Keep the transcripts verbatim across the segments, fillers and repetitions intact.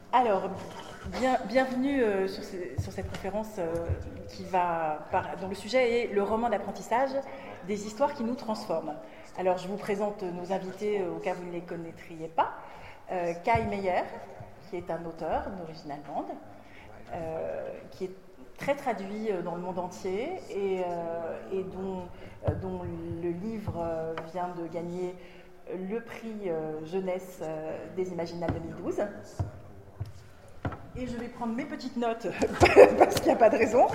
Alors, bien, bienvenue euh, sur, ce- sur cette conférence euh, qui va, par- dont le sujet est le roman d'apprentissage, des histoires qui nous transforment. Alors, je vous présente nos invités euh, au cas où vous ne les connaîtriez pas. Euh, Kai Meyer, qui est un auteur d'origine allemande, euh, qui est très traduit euh, dans le monde entier et, euh, et dont, euh, dont le livre euh, vient de gagner le prix euh, jeunesse euh, des Imaginales deux mille douze. Et je vais prendre mes petites notes parce qu'il n'y a pas de raison.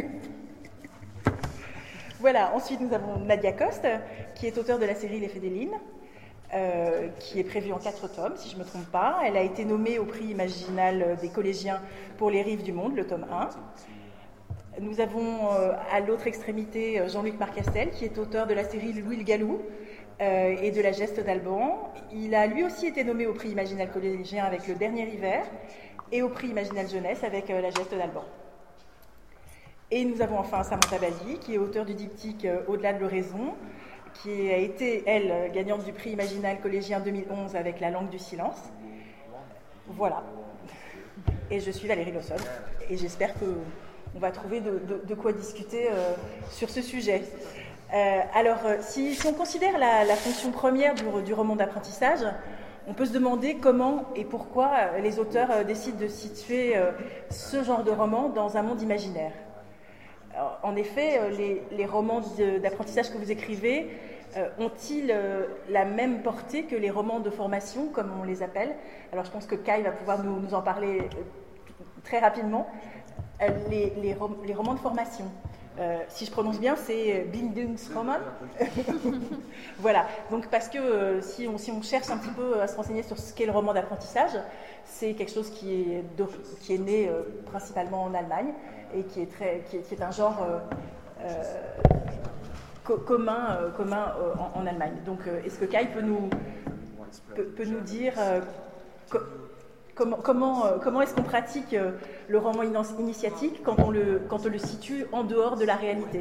Voilà, ensuite nous avons Nadia Coste, qui est auteure de la série Les Fédélines, euh, qui est prévue en quatre tomes, si je ne me trompe pas. Elle a été nommée au prix Imaginal des collégiens pour les rives du monde, le tome un. Nous avons euh, à l'autre extrémité Jean-Luc Marcastel, qui est auteur de la série Louis le Gallou euh, et de la Geste d'Alban. Il a lui aussi été nommé au prix Imaginal collégien avec Le Dernier Hiver et au prix Imaginal Jeunesse avec euh, la Geste d'Alban. Et nous avons enfin Samantha Bali, qui est auteure du diptyque euh, Au-delà de l'oraison, qui a été, elle, gagnante du prix Imaginal collégien deux mille onze avec La langue du silence. Voilà. Et je suis Valérie Lawson, et j'espère qu'on va trouver de, de, de quoi discuter euh, sur ce sujet. Euh, alors, si, si on considère la, la fonction première du, du roman d'apprentissage, on peut se demander comment et pourquoi les auteurs décident de situer ce genre de roman dans un monde imaginaire. Alors, en effet, les, les romans d'apprentissage que vous écrivez euh, ont-ils euh, la même portée que les romans de formation, comme on les appelle? Alors, je pense que Kai va pouvoir nous, nous en parler euh, très rapidement. Euh, les, les, rom les romans de formation. Euh, si je prononce bien, c'est Bildungsroman. Voilà, donc parce que euh, si, on, si on cherche un petit peu à se renseigner sur ce qu'est le roman d'apprentissage, c'est quelque chose qui est, qui est né euh, principalement en Allemagne et qui est, très, qui est, qui est un genre euh, euh, co commun, euh, commun euh, en, en Allemagne. Donc euh, est-ce que Kai peut nous, peut, peut nous dire euh, co comment, comment, euh, comment est-ce qu'on pratique euh, le roman initiatique quand on, le, quand on le situe en dehors de la réalité?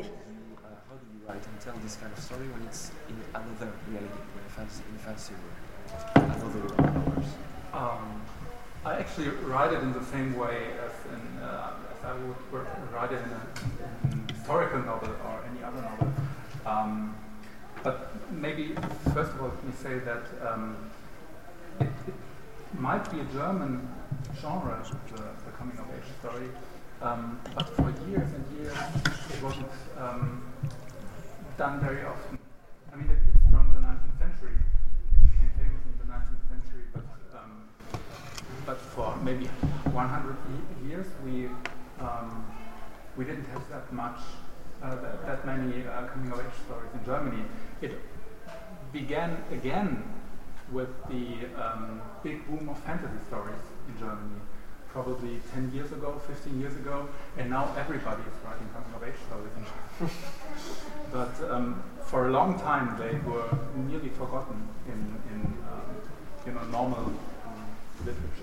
Um, I actually write it in the same way as, in, uh, as I would write it in a, in a historical novel or any other novel. Um, but maybe, first of all, let me say that um, it, it might be a German genre, the, the coming-of-age story, um, but for years and years it wasn't um, done very often. I mean, it, it's from the nineteenth century. It became famous in the nineteenth century, but um, but for maybe one hundred years we um, we didn't have that much, uh, that, that many uh, coming-of-age stories in Germany. It began again with the um, big boom of fantasy stories in Germany, probably ten years ago, fifteen years ago, and now everybody is writing coming-of-age stories in Germany. But um, for a long time they were nearly forgotten in, in um, you know, normal um, literature.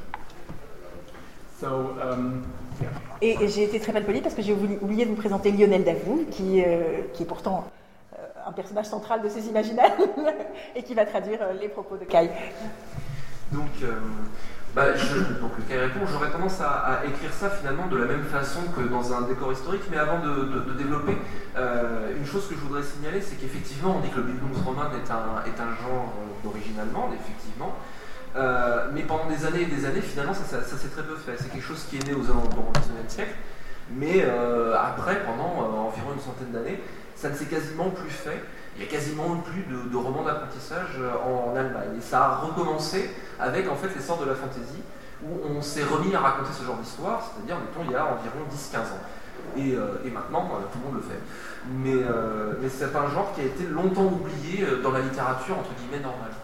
So, um, yeah. Et, et j'ai été très mal polie parce que j'ai oublié de vous présenter Lionel Davout, qui, euh, qui est pourtant euh, un personnage central de ces imaginaires et qui va traduire euh, les propos de Kai. Donc, euh, bah, je, donc Kai répond, j'aurais tendance à, à écrire ça finalement de la même façon que dans un décor historique, mais avant de, de, de développer, euh, une chose que je voudrais signaler, c'est qu'effectivement, on dit que le Bildungsroman est un, est un genre d'origine allemande, effectivement. Euh, mais pendant des années et des années, finalement, ça, ça, ça s'est très peu fait. C'est quelque chose qui est né aux alentours du dix-neuvième siècle, mais euh, après, pendant euh, environ une centaine d'années, ça ne s'est quasiment plus fait. Il n'y a quasiment plus de, de romans d'apprentissage en, en Allemagne. Et ça a recommencé avec en fait l'essor de la fantasy, où on s'est remis à raconter ce genre d'histoire, c'est-à-dire, mettons, il y a environ dix à quinze ans. Et, euh, et maintenant, euh, tout le monde le fait. Mais, euh, mais c'est un genre qui a été longtemps oublié dans la littérature, entre guillemets, normale.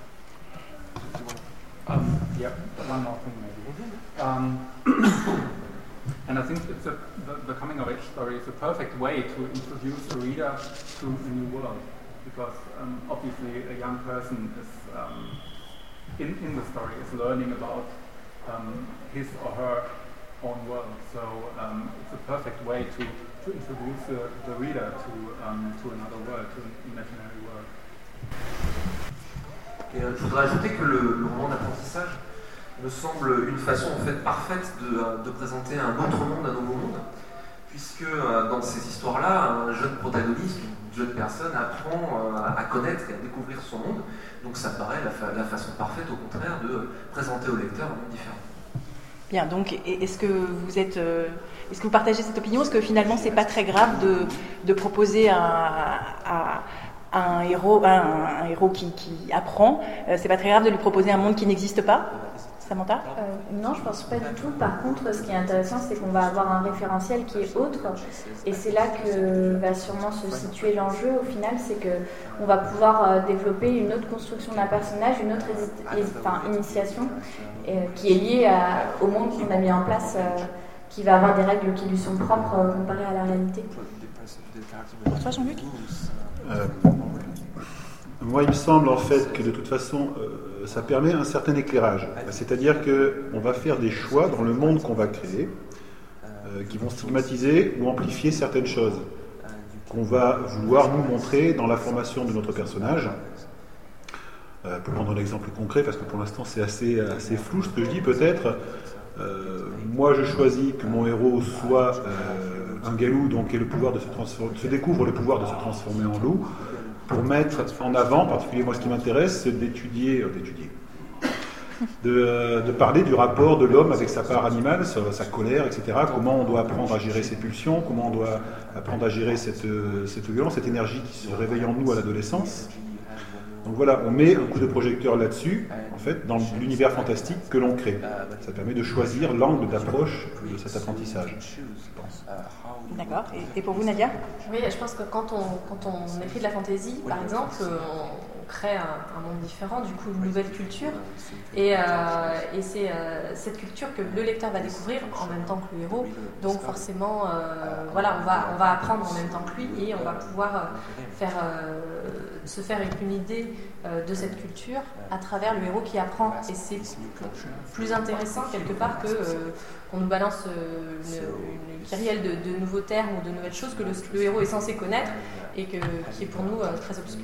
Um, yeah, one more thing maybe. Um, and I think it's a, the, the coming-of-age story is a perfect way to introduce a reader to a new world, because um, obviously a young person is um, in, in the story is learning about um, his or her own world. So um, it's a perfect way to, to introduce the, the reader to, um, to another world, to an imaginary world. Et euh, je voudrais ajouter que le, le roman d'apprentissage me semble une façon en fait parfaite de, de présenter un autre monde, un nouveau monde, puisque euh, dans ces histoires-là, un jeune protagoniste, une jeune personne apprend euh, à connaître et à découvrir son monde. Donc ça me paraît la, fa la façon parfaite, au contraire, de présenter au lecteur un monde différent. Bien, donc est-ce que vous êtes, euh, est-ce que vous partagez cette opinion? Est-ce que finalement c'est pas très grave de, de proposer un, un, un héros, un, un héros qui, qui apprend, euh, c'est pas très grave de lui proposer un monde qui n'existe pas? Samantha? euh, Non, je pense pas du tout. Par contre, ce qui est intéressant, c'est qu'on va avoir un référentiel qui est autre, et c'est là que va sûrement se situer l'enjeu. Au final, c'est que on va pouvoir euh, développer une autre construction d'un personnage, une autre enfin, initiation, euh, qui est liée à, au monde qu'on a mis en place, euh, qui va avoir des règles qui lui sont propres euh, comparées à la réalité. Pour toi, Jean-Luc? euh, Moi, il me semble en fait que de toute façon, euh, ça permet un certain éclairage. C'est-à-dire qu'on va faire des choix dans le monde qu'on va créer, euh, qui vont stigmatiser ou amplifier certaines choses, qu'on va vouloir nous montrer dans la formation de notre personnage. Euh, pour prendre un exemple concret, parce que pour l'instant c'est assez, assez flou ce que je dis peut-être, euh, moi je choisis que mon héros soit euh, un galou, donc ait le pouvoir de se, transformer, se découvre le pouvoir de se transformer en loup, pour mettre en avant, en particulier moi ce qui m'intéresse, c'est d'étudier, euh, d'étudier, de, de parler du rapport de l'homme avec sa part animale, sa, sa colère, et cetera. Comment on doit apprendre à gérer ses pulsions, comment on doit apprendre à gérer cette, cette violence, cette énergie qui se réveille en nous à l'adolescence. Donc voilà, on met un coup de projecteur là-dessus, en fait, dans l'univers fantastique que l'on crée. Ça permet de choisir l'angle d'approche de cet apprentissage. D'accord. Et, et pour vous, Nadia? Oui, je pense que quand on, quand on écrit de la fantaisie, par exemple, on, on crée un, un monde différent, du coup une nouvelle culture. Et, euh, et c'est euh, cette culture que le lecteur va découvrir en même temps que le héros. Donc forcément, euh, voilà, on va, on va apprendre en même temps que lui et on va pouvoir euh, faire, euh, se faire une idée euh, de cette culture à travers le héros qui apprend. Et c'est plus intéressant quelque part que euh, qu'on nous balance euh, une, une kyrielle de, de nouveaux termes ou de nouvelles choses que le, le héros est censé connaître et que, qui est pour nous euh, très obscur.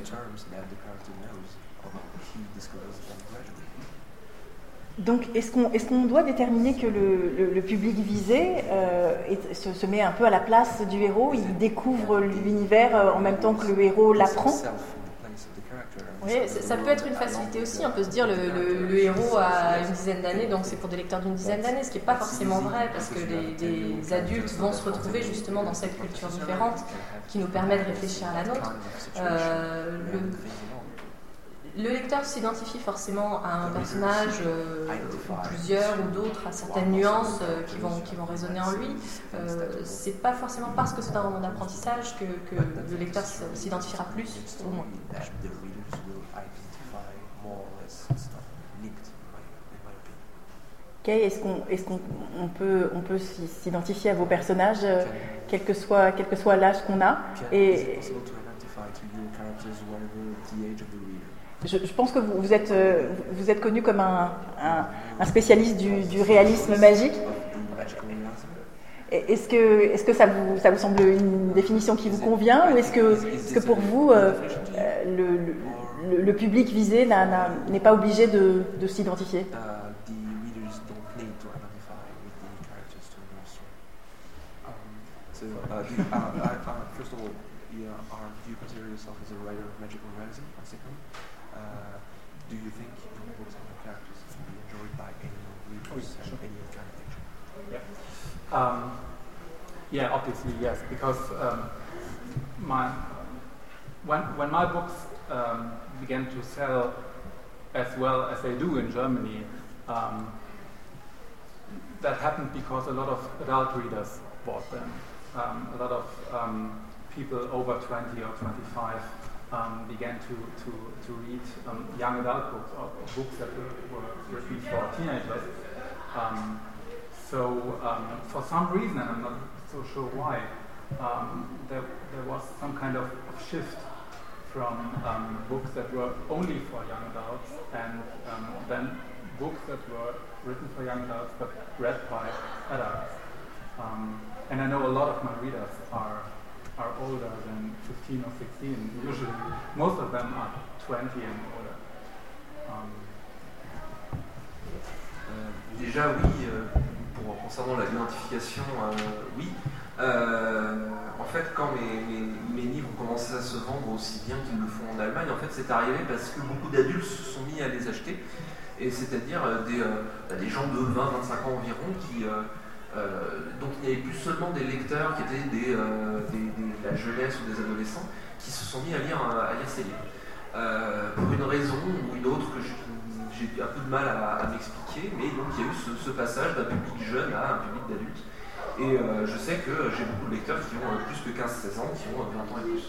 Donc, est-ce qu'on est-ce qu'on doit déterminer que le, le, le public visé euh, est, se, se met un peu à la place du héros, il découvre l'univers euh, en même temps que le héros l'apprend? Oui, ça peut être une facilité aussi. On peut se dire le, le, le héros a une dizaine d'années, donc c'est pour des lecteurs d'une dizaine d'années, ce qui n'est pas forcément vrai, parce que les, les adultes vont se retrouver justement dans cette culture différente qui nous permet de réfléchir à la nôtre. Euh, le, le lecteur s'identifie forcément à un personnage, euh, ou plusieurs ou d'autres, à certaines nuances euh, qui, vont, qui vont résonner en lui. Euh, c'est pas forcément parce que c'est un roman d'apprentissage que, que le lecteur s'identifiera plus ou moins. Okay, est-ce qu'on est-ce qu'on on peut, on peut s'identifier à vos personnages, euh, quel que soit, quel que soit l'âge qu'on a? Et je, je pense que vous, vous êtes, euh, vous êtes connu comme un, un, un spécialiste du, du réalisme magique. Est-ce que, est-ce que ça, vous, ça vous semble une définition qui vous convient, ou est-ce que, est-ce que pour vous, euh, le, le, le public visé n'est pas obligé de, de s'identifier? So, uh, do you, uh, I, uh, first of all, yeah, are, do you consider yourself as a writer of magical realism? And second, uh, do you think your books and your characters can be enjoyed by any readers and any kind of fiction? Yeah. Um, yeah, obviously yes, because um, my when when my books um, began to sell as well as they do in Germany, um, that happened because a lot of adult readers bought them. Um, a lot of um, people over twenty or twenty-five um, began to, to, to read um, young adult books, or, or books that were, were written for teenagers. Um, so um, for some reason, and I'm not so sure why, um, there, there was some kind of, of shift from um, books that were only for young adults and um, then books that were written for young adults but read by adults. Um, And I know a lot of my readers are are older than fifteen or sixteen. Usually, most of them are twenty and older. Um, Uh, déjà oui, euh, pour, concernant la l'identification, euh, oui. Euh, en fait, quand mes, mes, mes livres ont commencé à se vendre aussi bien qu'ils le font en Allemagne, en fait, c'est arrivé parce que beaucoup d'adultes se sont mis à les acheter, et c'est-à-dire euh, des, euh, des gens de vingt à vingt-cinq ans environ qui, euh, euh, donc il n'y avait plus seulement des lecteurs qui étaient des, euh, des, des, de la jeunesse ou des adolescents qui se sont mis à lire, à lire ces livres. Euh, pour une raison ou une autre que j'ai un peu de mal à, à m'expliquer, mais donc il y a eu ce, ce passage d'un public jeune à un public d'adultes. Et euh, je sais que j'ai beaucoup de lecteurs qui ont euh, plus que quinze seize ans, qui ont euh, vingt ans et plus.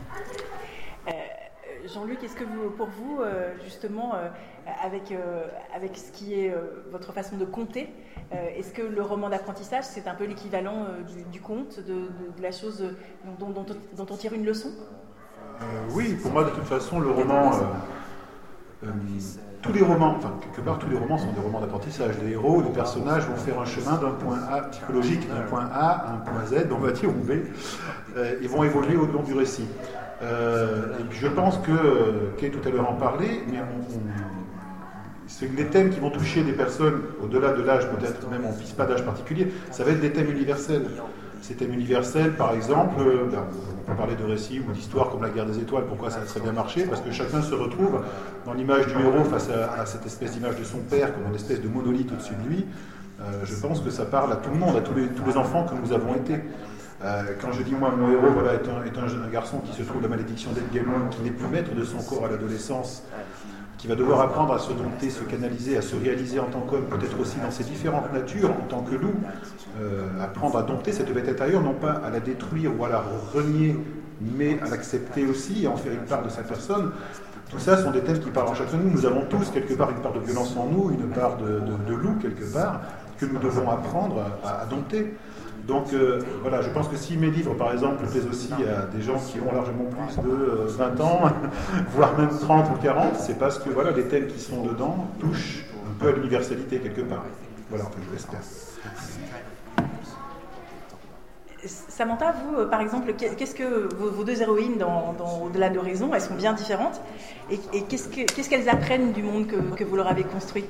Euh, Jean-Luc, est-ce que vous, pour vous, euh, justement, euh, avec, euh, avec ce qui est euh, votre façon de conter, euh, est-ce que le roman d'apprentissage, c'est un peu l'équivalent euh, du, du conte, de, de, de la chose dont, dont, dont, dont on tire une leçon? euh, Oui, pour moi, de toute façon, le roman... Euh, euh, tous les romans, enfin, quelque part, tous les romans sont des romans d'apprentissage. Les héros, les personnages vont faire un chemin d'un point A psychologique, d'un point A à un point Z, on va dire, ou B, euh, et vont évoluer au long du récit. Euh, et puis je pense que, Kay tout à l'heure en parlait, mais on, on, c'est les thèmes qui vont toucher des personnes au-delà de l'âge, peut-être même on ne vise pas d'âge particulier, ça va être des thèmes universels. Ces thèmes universels, par exemple, euh, ben, on peut parler de récits ou d'histoires comme la guerre des étoiles, pourquoi ça a très bien marché, parce que chacun se retrouve dans l'image du héros face à, à cette espèce d'image de son père, comme une espèce de monolithe au-dessus de lui. Euh, je pense que ça parle à tout le monde, à tous les, tous les enfants que nous avons été. Euh, quand je dis moi, mon héros voilà, est, un, est un jeune garçon qui se trouve la malédiction d'être gamin, qui n'est plus maître de son corps à l'adolescence, qui va devoir apprendre à se dompter, se canaliser, à se réaliser en tant qu'homme, peut-être aussi dans ses différentes natures, en tant que loup, euh, apprendre à dompter cette bête intérieure, non pas à la détruire ou à la renier, mais à l'accepter aussi et en faire une part de sa personne. Tout ça sont des thèmes qui parlent en chacun de nous. Nous avons tous quelque part une part de violence en nous, une part de, de, de loup quelque part, que nous devons apprendre à, à dompter. Donc euh, voilà, je pense que si mes livres, par exemple, plaisent aussi à des gens qui ont largement plus de euh, vingt ans, voire même trente ou quarante, c'est parce que voilà, les thèmes qui sont dedans touchent un peu à l'universalité quelque part. Voilà, enfin, je l'espère. Samantha, vous, par exemple, qu'est-ce que vos, vos deux héroïnes dans, dans Au-delà de raison, elles sont bien différentes, et, et qu'est-ce, que, qu'est-ce qu'elles apprennent du monde que, que vous leur avez construit?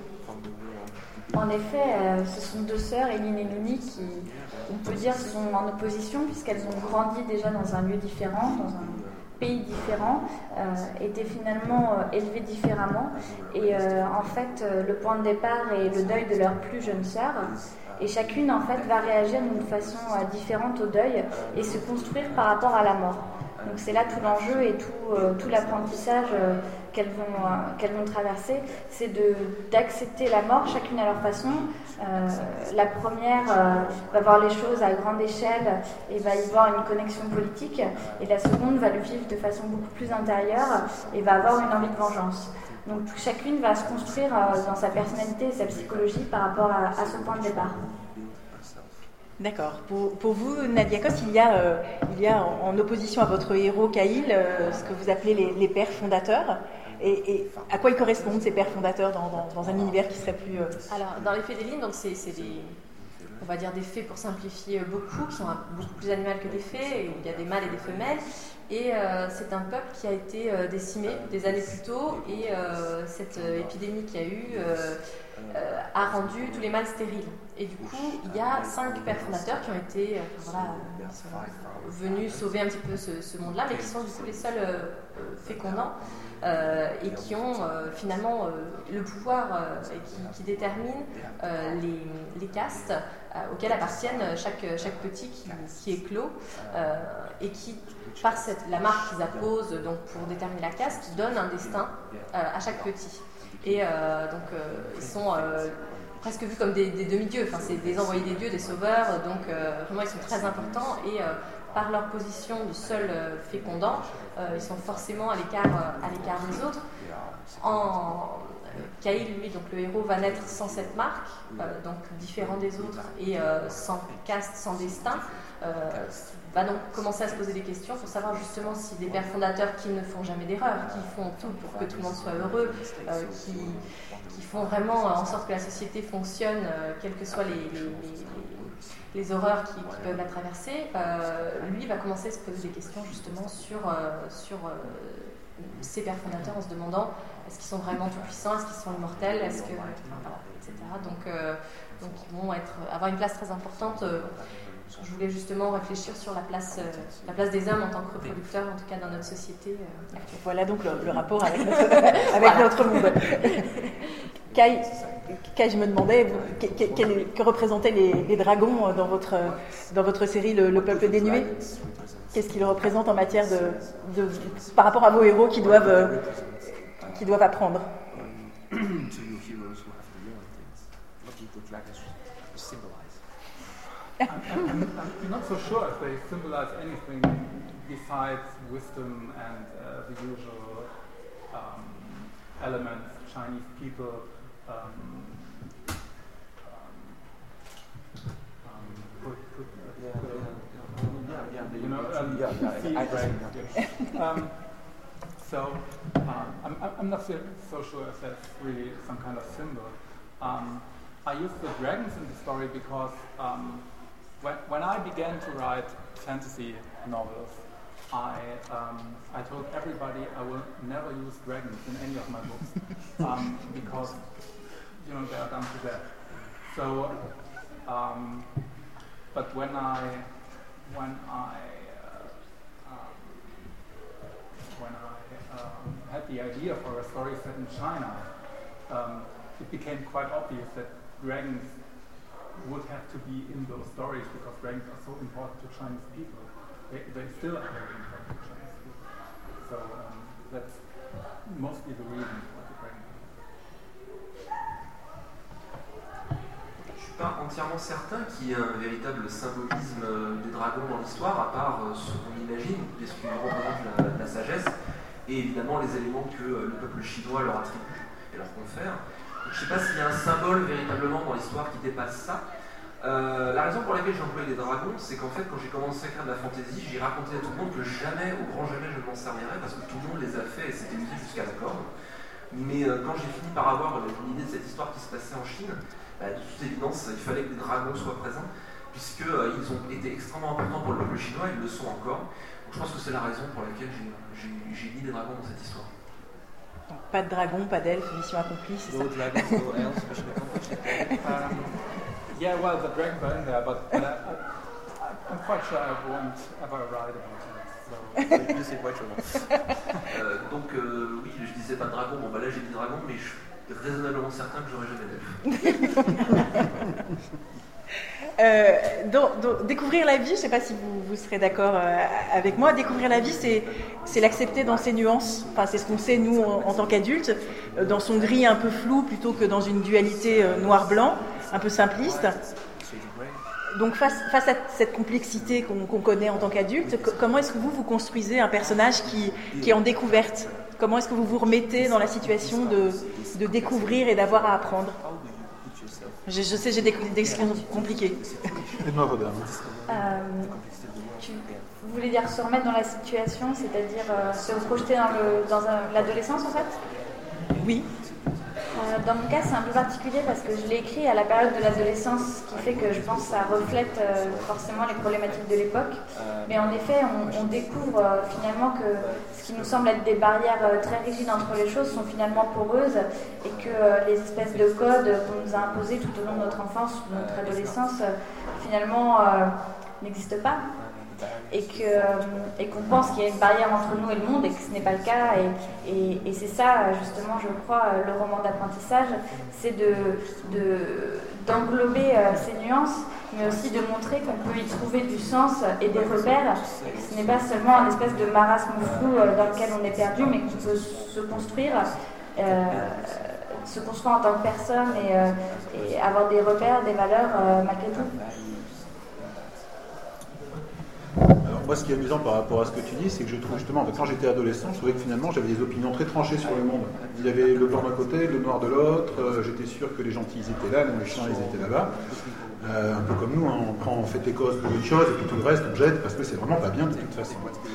En effet, euh, ce sont deux sœurs, Eline et Nouni, qui, on peut dire, sont en opposition puisqu'elles ont grandi déjà dans un lieu différent, dans un pays différent, euh, étaient finalement euh, élevées différemment. Et euh, en fait, euh, le point de départ est le deuil de leur plus jeune sœur. Et chacune, en fait, va réagir d'une façon euh, différente au deuil et se construire par rapport à la mort. Donc c'est là tout l'enjeu et tout, euh, tout l'apprentissage euh, qu'elles vont, euh, qu'elles vont traverser, c'est de, d'accepter la mort, chacune à leur façon. Euh, la première euh, va voir les choses à grande échelle et va y voir une connexion politique, et la seconde va le vivre de façon beaucoup plus intérieure et va avoir une envie de vengeance. Donc chacune va se construire euh, dans sa personnalité et sa psychologie par rapport à, à ce point de départ. D'accord. Pour, pour vous, Nadia Coste, il y a, euh, il y a en, en opposition à votre héros Caïl, euh, ce que vous appelez les, les pères fondateurs. Et, et à quoi ils correspondent, ces pères fondateurs, dans, dans, dans un univers qui serait plus... Euh... Alors, dans les Fées des Lignes, donc c'est, c'est des, on va dire des fées pour simplifier beaucoup, qui sont beaucoup plus animales que des fées, où il y a des mâles et des femelles. Et euh, c'est un peuple qui a été euh, décimé des années plus tôt, et euh, cette euh, épidémie qu'il y a eu euh, euh, a rendu tous les mâles stériles. Et du coup, il y a cinq pères fondateurs qui ont été euh, voilà, qui sont venus sauver un petit peu ce, ce monde-là, mais qui sont du coup les seuls euh, fécondants, euh, et qui ont euh, finalement euh, le pouvoir euh, et qui, qui détermine euh, les, les castes euh, auxquelles appartiennent chaque, chaque petit qui, qui éclot, euh, et qui, par cette, la marque qu'ils apposent donc, pour déterminer la caste, donne un destin euh, à chaque petit. Et euh, donc euh, ils sont euh, presque vus comme des, des demi-dieux, enfin, c'est des envoyés des dieux, des sauveurs, donc euh, vraiment ils sont très importants, et euh, par leur position de seul euh, fécondant, euh, ils sont forcément à l'écart, euh, à l'écart des autres. En, Caïl, lui, donc le héros, va naître sans cette marque, euh, donc différent des autres, et euh, sans caste, sans destin, euh, va donc commencer à se poser des questions pour savoir justement si des pères fondateurs qui ne font jamais d'erreur, qui font tout pour que tout le monde soit heureux, euh, qui, qui font vraiment en sorte que la société fonctionne, euh, quelles que soient les, les, les, les horreurs qui, qui peuvent la traverser, euh, lui va commencer à se poser des questions justement sur, euh, sur euh, ces pères fondateurs en se demandant est-ce qu'ils sont vraiment tout puissants, est-ce qu'ils sont immortels, est-ce que, enfin, voilà, et cetera. Donc, euh, donc ils vont être, avoir une place très importante. Euh, je voulais justement réfléchir sur la place, euh, la place des hommes en tant que reproducteurs, en tout cas dans notre société euh, actuelle. Voilà donc le, le rapport avec notre, avec voilà. notre monde. Kai, Kai, je me demandais que, que, que, que représentaient les, les dragons dans votre, dans votre série Le, le peuple dénué. Qu'est-ce qu'ils représentent en matière de, de, par rapport à vos héros qui doivent, euh, qui doivent apprendre? I'm, I'm, I'm not so sure if they symbolize anything besides wisdom and uh, the usual um, elements, Chinese people, um, um, put, put, Yeah, put, yeah, yeah, yeah, you know, um, yeah, yeah, see, I, I, right? yeah. um, so um, I'm, I'm not so, so sure if that's really some kind of symbol. Um, I use the dragons in the story because um, when, when I began to write fantasy novels, I um, I told everybody I will never use dragons in any of my books um, because you know they are done to death. So, um, but when I when I uh, um, when I um, had the idea for a story set in China, um, it became quite obvious that dragons would have to be in those stories because dragons are so important to Chinese people. They, they still are very important to Chinese people. So um, that's mostly the reason why the dragon. Je suis pas entièrement certain qu'il y ait un véritable symbolisme des dragons dans l'histoire, à part ce qu'on imagine, puisqu'ils représentent la, la sagesse, et évidemment les éléments que le peuple chinois leur attribue et leur confère. Je ne sais pas s'il y a un symbole véritablement dans l'histoire qui dépasse ça. Euh, la raison pour laquelle j'ai employé les dragons, c'est qu'en fait, quand j'ai commencé à faire de la fantasy, j'ai raconté à tout le monde que jamais, au grand jamais, je ne m'en servirais parce que tout le monde les a fait et c'était usé jusqu'à la corde. Mais euh, quand j'ai fini par avoir une idée de cette histoire qui se passait en Chine, bah, de toute évidence, il fallait que les dragons soient présents, puisqu'ils euh, ont été extrêmement importants pour le peuple chinois, ils le sont encore. Donc je pense que c'est la raison pour laquelle j'ai mis des dragons dans cette histoire. Pas de dragon, pas d'elfe, mission accomplie, c'est ça. No dragons, no elves, mission accomplished. Um, yeah, well, the dragons are in there, but, but I, I, I'm quite sure I won't ever write about it. So. You say quite sure. euh, donc euh, oui, je disais pas de dragon, bon bah là j'ai dit dragon, mais je suis raisonnablement certain que j'aurai jamais d'elfe. Euh, donc, donc, découvrir la vie, je ne sais pas si vous, vous serez d'accord euh, avec moi, découvrir la vie, c'est, c'est l'accepter dans ses nuances. Enfin, c'est ce qu'on sait, nous, en, en tant qu'adultes, euh, dans son gris un peu flou, plutôt que dans une dualité euh, noir-blanc, un peu simpliste. Donc, face, face à cette complexité qu'on, qu'on connaît en tant qu'adulte, co- comment est-ce que vous, vous construisez un personnage qui, qui est en découverte? Comment est-ce que vous vous remettez dans la situation de, de découvrir et d'avoir à apprendre? Je, je sais, j'ai des, des questions compliquées. Aide-moi, Rodin. Euh, tu, vous voulez dire se remettre dans la situation, c'est-à-dire euh, se projeter dans, le, dans un, l'adolescence en fait? Oui. Euh, dans mon cas, c'est un peu particulier parce que je l'ai écrit à la période de l'adolescence, ce qui fait que je pense que ça reflète euh, forcément les problématiques de l'époque. Mais en effet, on, on découvre euh, finalement que ce qui nous semble être des barrières euh, très rigides entre les choses sont finalement poreuses et que euh, les espèces de codes qu'on nous a imposés tout au long de notre enfance ou de notre adolescence euh, finalement euh, n'existent pas. Et, que, et qu'on pense qu'il y a une barrière entre nous et le monde et que ce n'est pas le cas. Et, et, et c'est ça, justement, je crois, le roman d'apprentissage, c'est de, de, d'englober euh, ces nuances, mais aussi de montrer qu'on peut y trouver du sens et des repères, et que ce n'est pas seulement un espèce de marasme flou euh, dans lequel on est perdu, mais qu'on peut se construire, euh, se construire en tant que personne et, euh, et avoir des repères, des valeurs euh, malgré tout. Alors moi, ce qui est amusant par rapport à ce que tu dis, c'est que je trouve justement, quand j'étais adolescent, je trouvais que finalement j'avais des opinions très tranchées sur le monde. Il y avait le blanc d'un côté, le noir de l'autre, euh, j'étais sûr que les gentils ils étaient là, les méchants ils étaient là-bas. Euh, un peu comme nous, hein, on prend, on fait les causes pour une chose et puis tout le reste on jette parce que c'est vraiment pas bien de toute façon.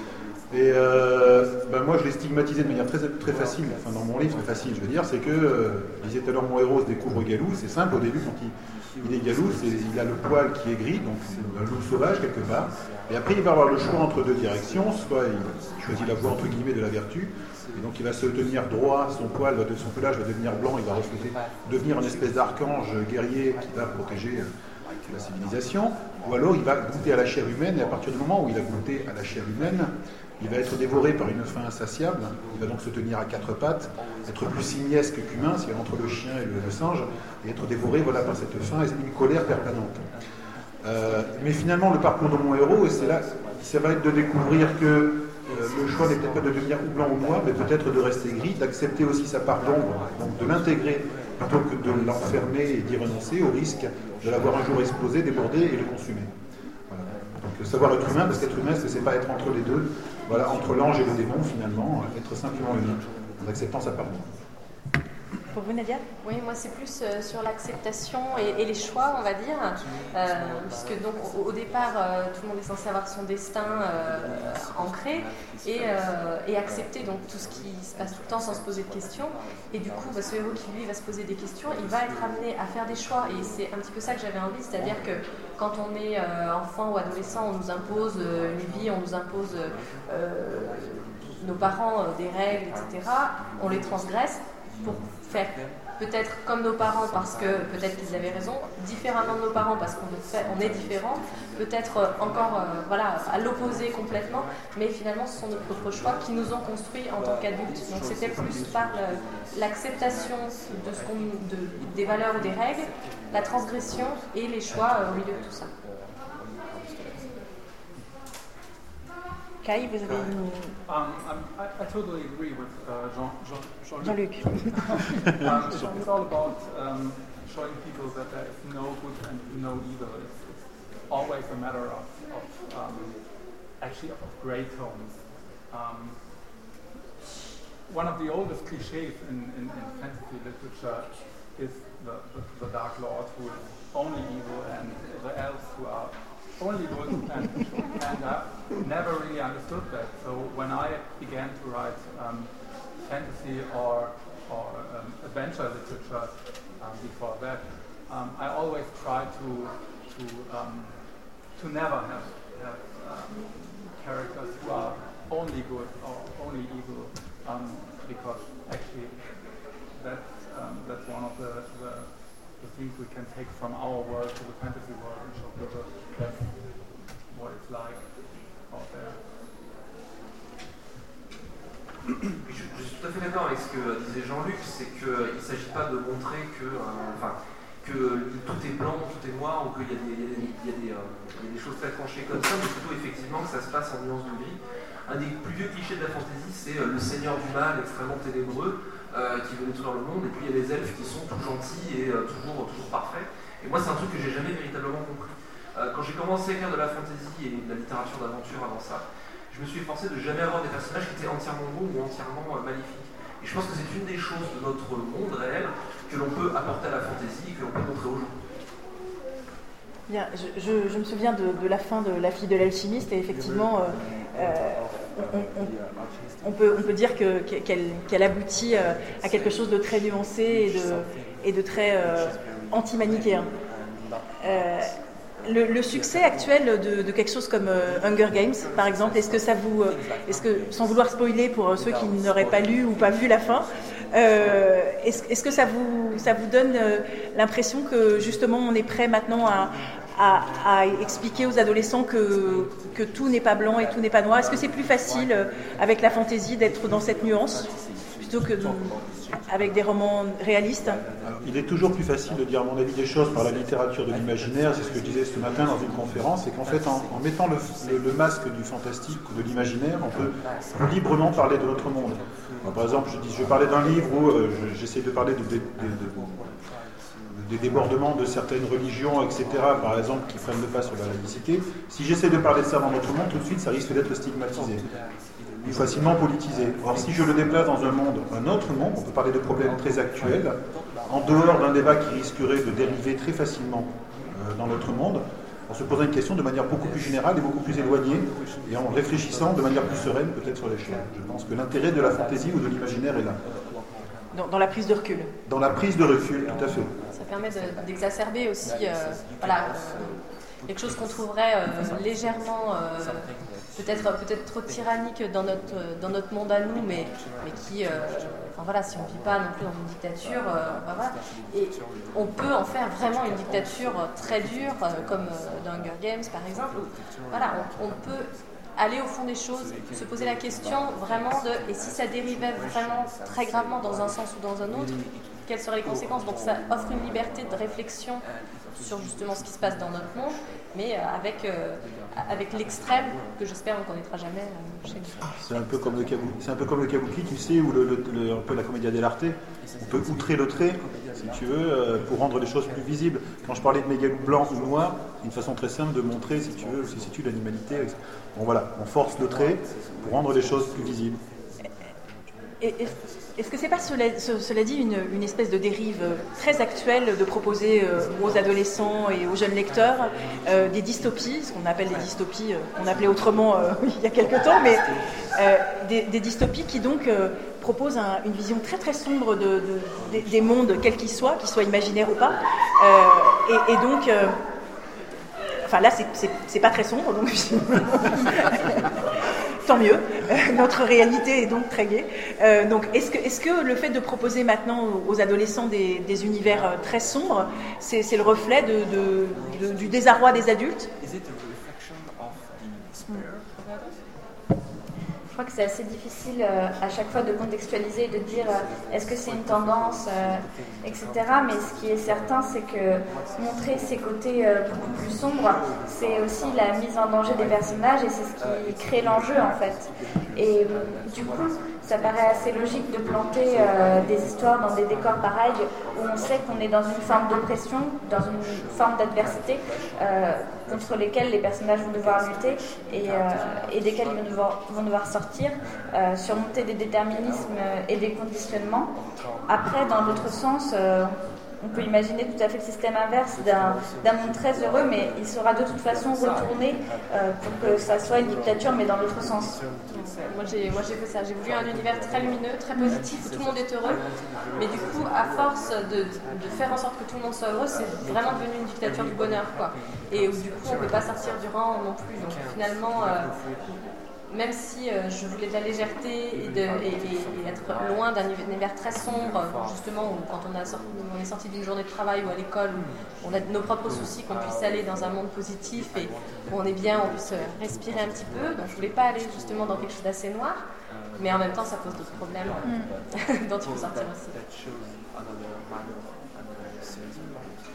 Et euh, ben moi, je l'ai stigmatisé de manière très, très facile, enfin dans mon livre, très facile, je veux dire, c'est que, euh, je disais tout à l'heure, mon héros se découvre galou, c'est simple, au début, quand il, il est galou, c'est, il a le poil qui est gris, donc c'est un loup sauvage quelque part, et après il va avoir le choix entre deux directions, soit il choisit la voie entre guillemets de la vertu, et donc il va se tenir droit, son poil, va de son pelage va devenir blanc, il va refléter, devenir une espèce d'archange guerrier qui va protéger la civilisation, ou alors il va goûter à la chair humaine, et à partir du moment où il a goûté à la chair humaine, il va être dévoré par une faim insatiable, il va donc se tenir à quatre pattes, être plus simiesque qu'humain, c'est entre le chien et le, le singe, et être dévoré voilà, par cette faim et une colère permanente. Euh, mais finalement, le parcours de mon héros, et c'est là, ça va être de découvrir que euh, le choix n'est peut-être pas de devenir ou blanc ou noir, mais peut-être de rester gris, d'accepter aussi sa part d'ombre, donc de l'intégrer plutôt que de l'enfermer et d'y renoncer au risque de l'avoir un jour explosé, débordé et le consumer. Voilà. Donc savoir être humain, parce qu'être humain, c'est pas être entre les deux, voilà, entre l'ange et le démon finalement, être simplement humain, en acceptant sa part d'ombre. Pour vous, Nadia? Oui, moi c'est plus euh, sur l'acceptation et, et les choix, on va dire, euh, puisque donc au, au départ euh, tout le monde est censé avoir son destin euh, ancré et, euh, et accepter donc tout ce qui se passe tout le temps sans se poser de questions. Et du coup, bah, ce héros qui lui va se poser des questions, il va être amené à faire des choix. Et c'est un petit peu ça que j'avais envie, c'est-à-dire que quand on est euh, enfant ou adolescent, on nous impose euh, une vie, on nous impose euh, nos parents euh, des règles, et cetera. On les transgresse pour faire peut-être comme nos parents parce que peut-être qu'ils avaient raison, différemment de nos parents parce qu'on fait, on est différent, peut-être encore euh, voilà, à l'opposé complètement, mais finalement ce sont nos propres choix qui nous ont construits en tant qu'adultes. Donc c'était plus par le, l'acceptation de ce qu'on, de, des valeurs ou des règles, la transgression et les choix euh, au milieu de tout ça. Kai, vous avez une... Um, I'm, I, I totally agree with uh, Jean, Jean, Jean-Luc. Jean-Luc. um, it's, it's all about um, showing people that there is no good and no evil. It's, it's always a matter of, of um, actually of, of gray tones. Um, one of the oldest cliches in, in, in fantasy literature is the, the, the Dark Lord who is only evil and the elves who are only good, and, and I never really understood that. So when I began to write um, fantasy or, or um, adventure literature um, before that, um, I always tried to to um, to never have, have um, characters who are only good or only evil, um, because actually that's um, that's one of the, the the things we can take from our world to the fantasy world and show people that's what it's like out there. Je, je suis tout à fait d'accord avec ce que disait Jean-Luc, c'est qu'il ne s'agit pas de montrer que, euh, enfin, que tout est blanc, tout est noir, ou qu'il y a des, il y a des, il y a des, euh, il y a des choses très tranchées comme ça, mais plutôt effectivement que ça se passe en nuances de gris. Un des plus vieux clichés de la fantasy, c'est euh, le seigneur du mal extrêmement ténébreux, Euh, qui venaient tout dans le monde, et puis il y a les elfes qui sont tout gentils et euh, toujours, toujours parfaits. Et moi, c'est un truc que j'ai jamais véritablement compris. Euh, quand j'ai commencé à écrire de la fantasy et de la littérature d'aventure avant ça, je me suis efforcé de jamais avoir des personnages qui étaient entièrement bons ou entièrement euh, maléfiques. Et je pense que c'est une des choses de notre monde réel que l'on peut apporter à la fantasy et que l'on peut montrer aux gens. Bien, je, je, je me souviens de, de la fin de La fille de l'alchimiste, et effectivement, euh, euh, on, on, on, peut, on peut dire que, qu'elle, qu'elle aboutit euh, à quelque chose de très nuancé et de, et de très euh, anti-manichéen. Euh, le, le succès actuel de, de quelque chose comme euh, Hunger Games, par exemple, est-ce que ça vous, euh, est-ce que, sans vouloir spoiler pour ceux qui n'auraient pas lu ou pas vu la fin, Euh, est-ce, est-ce que ça vous, ça vous donne euh, l'impression que justement on est prêt maintenant à, à, à expliquer aux adolescents que, que tout n'est pas blanc et tout n'est pas noir? Est-ce que c'est plus facile euh, avec la fantaisie d'être dans cette nuance plutôt que de, avec des romans réalistes? Alors, il est toujours plus facile de dire à mon avis des choses par la littérature de l'imaginaire, c'est ce que je disais ce matin dans une conférence, c'est qu'en fait en, en mettant le, le, le masque du fantastique ou de l'imaginaire, on peut librement parler de notre monde. Alors, par exemple, je, dis, je parlais d'un livre où euh, je, j'essaie de parler de, de, de, de, des débordements de certaines religions, et cetera, par exemple, qui prennent le pas sur la laïcité. Si j'essaie de parler de ça dans notre monde, tout de suite, ça risque d'être stigmatisé, ou facilement politisé. Or, si je le déplace dans un monde, un autre monde, on peut parler de problèmes très actuels, en dehors d'un débat qui risquerait de dériver très facilement euh, dans notre monde, en se posant une question de manière beaucoup plus générale et beaucoup plus éloignée, et en réfléchissant de manière plus sereine peut-être sur les choses. Je pense que l'intérêt de la fantaisie ou de l'imaginaire est là. Dans, dans la prise de recul. Dans la prise de recul, tout à fait. Ça permet de- d'exacerber aussi euh, voilà, euh, quelque chose qu'on trouverait euh, légèrement, euh, peut-être peut-être trop tyrannique dans notre, dans notre monde à nous, mais, mais qui, euh, enfin voilà, si on ne vit pas non plus dans une dictature, euh, bah voilà. Et on peut en faire vraiment une dictature très dure, euh, comme euh, dans Hunger Games par exemple, où voilà, on, on peut aller au fond des choses, se poser la question vraiment de et si ça dérivait vraiment très gravement dans un sens ou dans un autre, quelles seraient les conséquences. Donc ça offre une liberté de réflexion sur justement ce qui se passe dans notre monde, mais euh, avec, euh, avec l'extrême que j'espère qu'on ne connaîtra jamais euh, chez nous. C'est un peu comme le kabuki, c'est un peu comme le kabuki, tu sais, ou le, le, le- un peu la commedia dell'arte. On peut outrer le trait, si tu veux, euh, pour rendre les choses plus visibles. Quand je parlais de méga loup blanc ou noir, c'est une façon très simple de montrer, si tu veux, où se situe l'animalité. Bon voilà, on force le trait pour rendre les choses plus visibles. Et est-ce est-ce que c'est pas, cela, ce- cela dit, une, une espèce de dérive euh, très actuelle de proposer euh, aux adolescents et aux jeunes lecteurs euh, des dystopies, ce qu'on appelle des dystopies, euh, qu'on appelait autrement euh, il y a quelque temps, mais euh, des, des dystopies qui donc euh, proposent un- une vision très très sombre de, de- des, des mondes, quels qu'ils soient, qu'ils soient imaginaires ou pas. Euh, et, et donc, euh, enfin là, c'est- c'est c'est pas très sombre, donc tant mieux. Euh, notre réalité est donc très gaie. Euh, donc, est-ce que, est-ce que le fait de proposer maintenant aux aux adolescents des, des univers euh, très sombres, c'est c'est le reflet de, de- de- du désarroi des adultes? Is it a reflection of the despair of adults? Je crois que c'est assez difficile euh, à chaque fois de contextualiser et de dire euh, est-ce que c'est une tendance, euh, et cetera. Mais ce qui est certain, c'est que montrer ces côtés euh, beaucoup plus sombres, c'est aussi la mise en danger des personnages et c'est ce qui crée l'enjeu en fait. Et euh, du coup, ça paraît assez logique de planter euh, des histoires dans des décors pareils où on sait qu'on est dans une forme d'oppression, dans une forme d'adversité euh, contre lesquelles les personnages vont devoir lutter et, euh, et desquels ils vont devoir, vont devoir sortir, euh, surmonter des déterminismes et des conditionnements. Après, dans l'autre sens, euh, on peut imaginer tout à fait le système inverse d'un d'un monde très heureux, mais il sera de toute façon retourné euh, pour que ça soit une dictature, mais dans l'autre sens. Moi j'ai, moi j'ai fait ça, j'ai voulu un univers très lumineux, très positif, où tout le monde est heureux, mais du coup à force de, de faire en sorte que tout le monde soit heureux, c'est vraiment devenu une dictature du bonheur quoi. Et où du coup on ne peut pas sortir du rang non plus, donc finalement euh, même si euh, je voulais de la légèreté et, de, et, et- et être loin d'un univers très sombre, justement, où quand on, a sorti, on est sorti d'une journée de travail ou à l'école, où on a nos propres soucis, qu'on puisse aller dans un monde positif et où on est bien, on puisse respirer un petit peu. Donc je voulais pas aller justement dans quelque chose d'assez noir, mais en même temps ça pose d'autres problèmes euh, dont il faut sortir aussi. That shows another manner, another series of problems.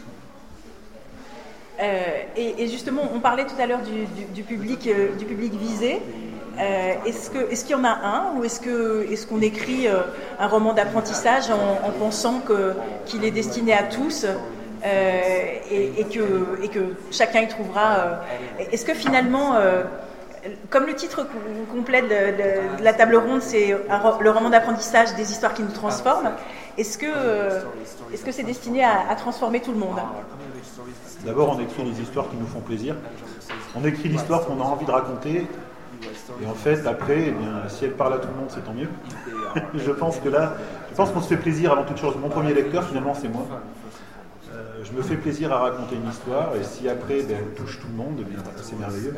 Euh, et, et justement, on parlait tout à l'heure du, du- du public, euh, du public visé. Euh, est-ce que, est-ce qu'il y en a un, ou est-ce que, est-ce qu'on écrit euh, un roman d'apprentissage en, en pensant que qu'il est destiné à tous euh, et, et que, et que chacun y trouvera. euh, est-ce que finalement, euh, comme le titre co- complet de, de- de la table ronde, c'est un ro- le roman d'apprentissage des histoires qui nous transforment. Est-ce que, euh, est-ce que c'est destiné à, à transformer tout le monde? D'abord, on écrit les histoires qui nous font plaisir. On écrit l'histoire qu'on a envie de raconter. Et en fait, après, eh bien, si elle parle à tout le monde, c'est tant mieux. Je pense que là, je pense qu'on se fait plaisir avant toute chose. Mon premier lecteur, finalement, c'est moi. Euh, je me fais plaisir à raconter une histoire. Et si après, ben, elle touche tout le monde, eh bien, c'est merveilleux.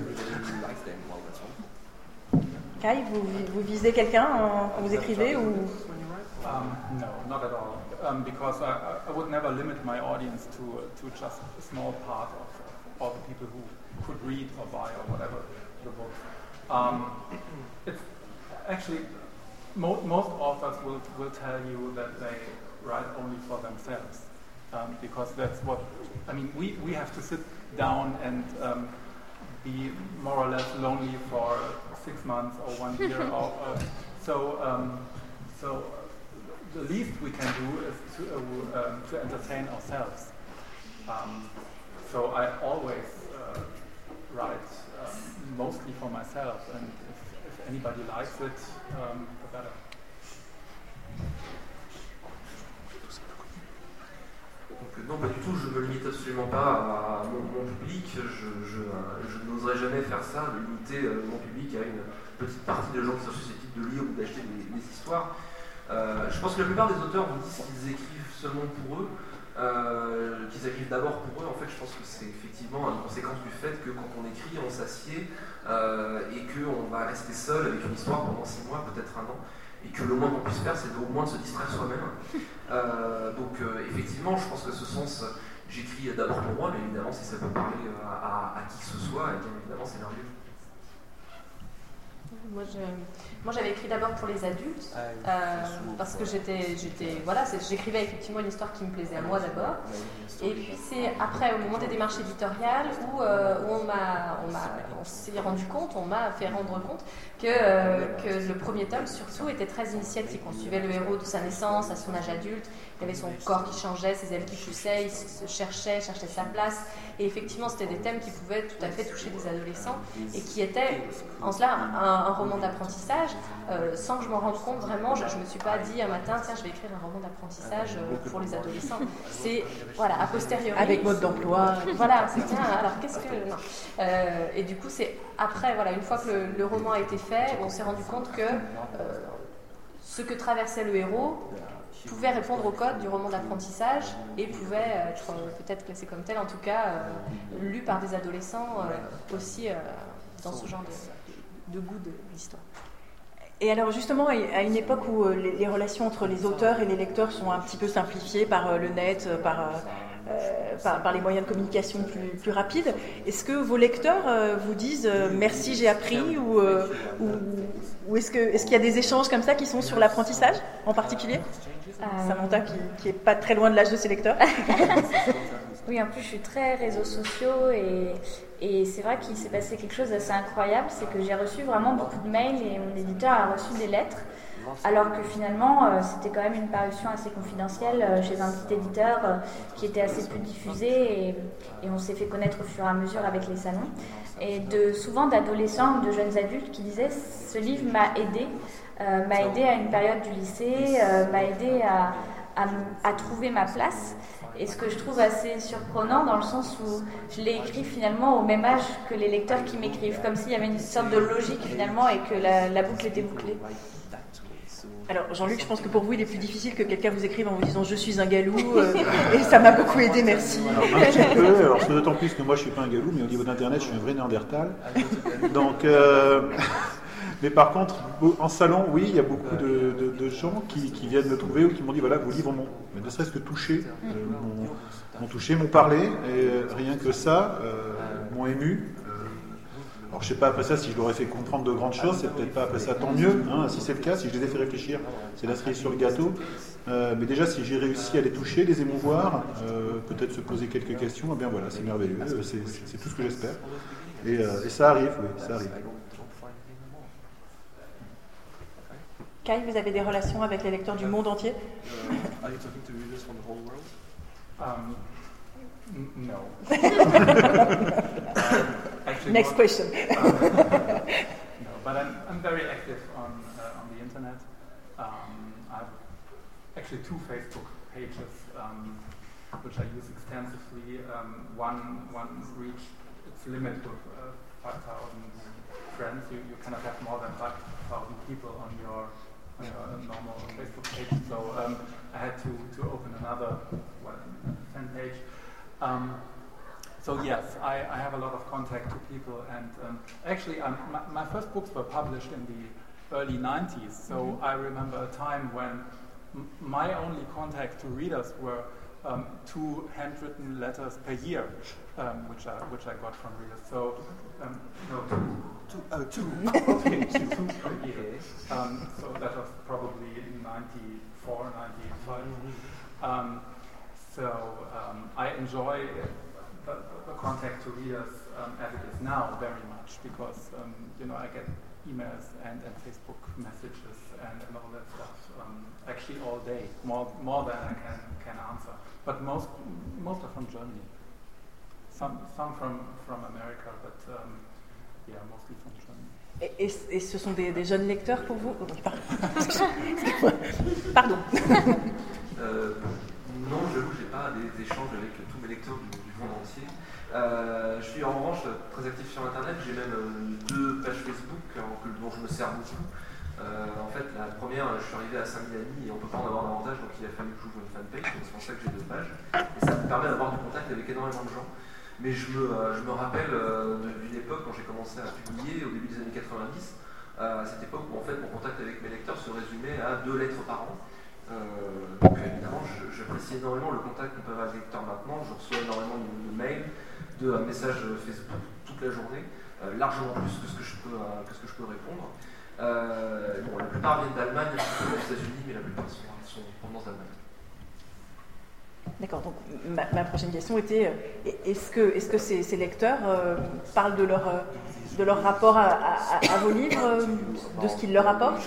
Kai, vous, vous visez quelqu'un hein, quand vous écrivez ou... Um, no, not at all. Um, because I, I I would never limit my audience to uh, to just a small part of, of all the people who could read or buy or whatever the book. Um, it's actually mo- most authors will will tell you that they write only for themselves, um, because that's what I mean. We we have to sit down and um, be more or less lonely for six months or one year. or, uh, so um, so. The least we can do is to, uh, um, to entertain ourselves. Um, so I always uh, write uh, mostly for myself, and if, if anybody likes it, um, the better. Donc, non, pas du tout, je ne me limite absolument pas à mon, mon public, je, je, je n'oserais jamais faire ça, de limiter mon public à une petite partie de gens qui sont susceptibles de lire ou d'acheter des, des histoires. Euh, je pense que la plupart des auteurs vous disent qu'ils écrivent seulement pour eux, euh, qu'ils écrivent d'abord pour eux. En fait, je pense que c'est effectivement une conséquence du fait que quand on écrit, on s'assied euh, et qu'on va rester seul avec une histoire pendant six mois, peut-être un an. Et que le moins qu'on puisse faire, c'est au moins de se distraire soi-même. Euh, donc euh, effectivement, je pense que ce sens, j'écris d'abord pour moi, mais évidemment, si ça peut parler à, à, à qui que ce soit, et bien évidemment, c'est merveilleux. Moi, je, moi, j'avais écrit d'abord pour les adultes, euh, parce que j'étais, j'étais, voilà, j'écrivais effectivement une histoire qui me plaisait à moi d'abord. Et puis c'est après, au moment des démarches éditoriales, où, euh, où on m'a, on m'a, on s'est rendu compte, on m'a fait rendre compte que, euh, que le premier tome surtout était très initiatique. On suivait le héros de sa naissance à son âge adulte. Il avait son corps qui changeait, ses ailes qui poussaient, il se cherchait, cherchait sa place. Et effectivement, c'était des thèmes qui pouvaient tout à fait toucher des adolescents et qui étaient, en cela, un, un roman d'apprentissage, euh, sans que je m'en rende compte vraiment. Je ne me suis pas dit un matin, tiens, je vais écrire un roman d'apprentissage euh, pour les adolescents. C'est, voilà, a posteriori. Avec mode d'emploi. Voilà, c'est tiens, alors qu'est-ce que. Non. Euh, et du coup, c'est après, voilà, une fois que le, le roman a été fait, on s'est rendu compte que euh, ce que traversait le héros pouvait répondre au code du roman d'apprentissage et pouvait être euh, peut-être classé comme tel, en tout cas euh, lu par des adolescents euh, aussi euh, dans ce genre de, de goût de l'histoire. Et alors justement, à une époque où les, les relations entre les auteurs et les lecteurs sont un petit peu simplifiées par le net, par, euh, par, par les moyens de communication plus, plus rapides, est-ce que vos lecteurs euh, vous disent euh, « merci, j'ai appris » ou, euh, ou, ou est-ce, que, est-ce qu'il y a des échanges comme ça qui sont sur l'apprentissage en particulier ? Euh... Samantha qui n'est pas très loin de l'âge de ses lecteurs. Oui, en plus je suis très réseaux sociaux et, et c'est vrai qu'il s'est passé quelque chose d'assez incroyable, c'est que j'ai reçu vraiment beaucoup de mails et mon éditeur a reçu des lettres, alors que finalement euh, c'était quand même une parution assez confidentielle euh, chez un petit éditeur euh, qui était assez peu diffusé et, et on s'est fait connaître au fur et à mesure avec les salons. Et de, souvent d'adolescents ou de jeunes adultes qui disaient « ce livre m'a aidé, euh, m'a aidé à une période du lycée, euh, m'a aidé à, à, à trouver ma place ». Et ce que je trouve assez surprenant dans le sens où je l'ai écrit finalement au même âge que les lecteurs qui m'écrivent, comme s'il y avait une sorte de logique finalement et que la, la boucle était bouclée. Alors Jean-Luc, je pense que pour vous il est plus difficile que quelqu'un vous écrive en vous disant je suis un galou euh, et ça m'a beaucoup aidé, merci. Alors, un petit peu, alors c'est d'autant plus que moi je suis pas un galou, mais au niveau d'internet je suis un vrai néandertal. Donc... Euh... Mais par contre, en salon, oui, il y a beaucoup de, de, de gens qui, qui viennent me trouver ou qui m'ont dit, voilà, vos livres m'ont, ne serait-ce que touché, euh, m'ont, m'ont touché, m'ont parlé, et rien que ça, euh, m'ont ému. Euh, alors je sais pas après ça si je leur ai fait comprendre de grandes choses, c'est peut-être pas après ça, tant mieux, hein, si c'est le cas, si je les ai fait réfléchir, c'est la cerise sur le gâteau. Euh, mais déjà, si j'ai réussi à les toucher, les émouvoir, euh, peut-être se poser quelques questions, eh bien voilà, c'est merveilleux, c'est, c'est, c'est tout ce que j'espère. Et, euh, et ça arrive, oui, ça arrive. Kai, vous avez des relations avec les lecteurs du monde entier? uh, Are you talking to readers from the whole world? Um, n- no. uh, actually, Next question. No, but I'm, I'm very active on uh, on the internet. Um, I have actually two Facebook pages um, which I use extensively. Um, one one reached its limit with uh, five thousand friends. You you cannot have more than five thousand people on your on your normal Facebook page. So um, I had to to open another well, fan page. Um, So yes, I, I have a lot of contact to people, and um, actually um, my, my first books were published in the early nineties, so mm-hmm. I remember a time when m- my only contact to readers were um, two handwritten letters per year, um, which I which I got from readers. So um, no, two, two, uh, two, okay, two, two per year. Um, so that was probably in ninety-four, ninety-five. Mm-hmm. Um, so um, I enjoy The, the contact to readers um, as it is now very much, because um, you know I get emails and, and Facebook messages and, and all that stuff um, actually all day, more more than I can can answer. But most most are from Germany, some some from from America, but um, yeah, mostly from Germany. Et, et, et ce sont des, des jeunes lecteurs pour vous? Pardon. Pardon. euh, non, j'avoue, je n'ai pas des échanges avec tous mes lecteurs du, du monde entier. Euh, je suis en revanche très actif sur Internet, j'ai même euh, deux pages Facebook en, dont je me sers beaucoup. Euh, en fait, la première, je suis arrivé à cinq mille amis et on ne peut pas en avoir davantage, donc il a fallu que j'ouvre une fanpage, donc c'est pour ça que j'ai deux pages. Et ça me permet d'avoir du contact avec énormément de gens. Mais je me, euh, je me rappelle euh, d'une époque quand j'ai commencé à publier, au début des années quatre-vingt-dix, euh, à cette époque où en fait mon contact avec mes lecteurs se résumait à deux lettres par an. Euh, donc évidemment, j'apprécie énormément le contact qu'on peut avoir avec les lecteurs maintenant. Je reçois énormément de, de mails, de uh, messages Facebook toute la journée, euh, largement plus que ce que je peux, uh, que ce que je peux répondre. Euh, bon, la plupart viennent d'Allemagne, un petit peu aux États-Unis, mais la plupart sont, sont en provenance d'Allemagne. D'accord, donc ma, ma prochaine question était, est-ce que, est-ce que ces, ces lecteurs euh, parlent de leur, de leur rapport à, à, à vos livres, euh, de ce qu'ils leur apportent?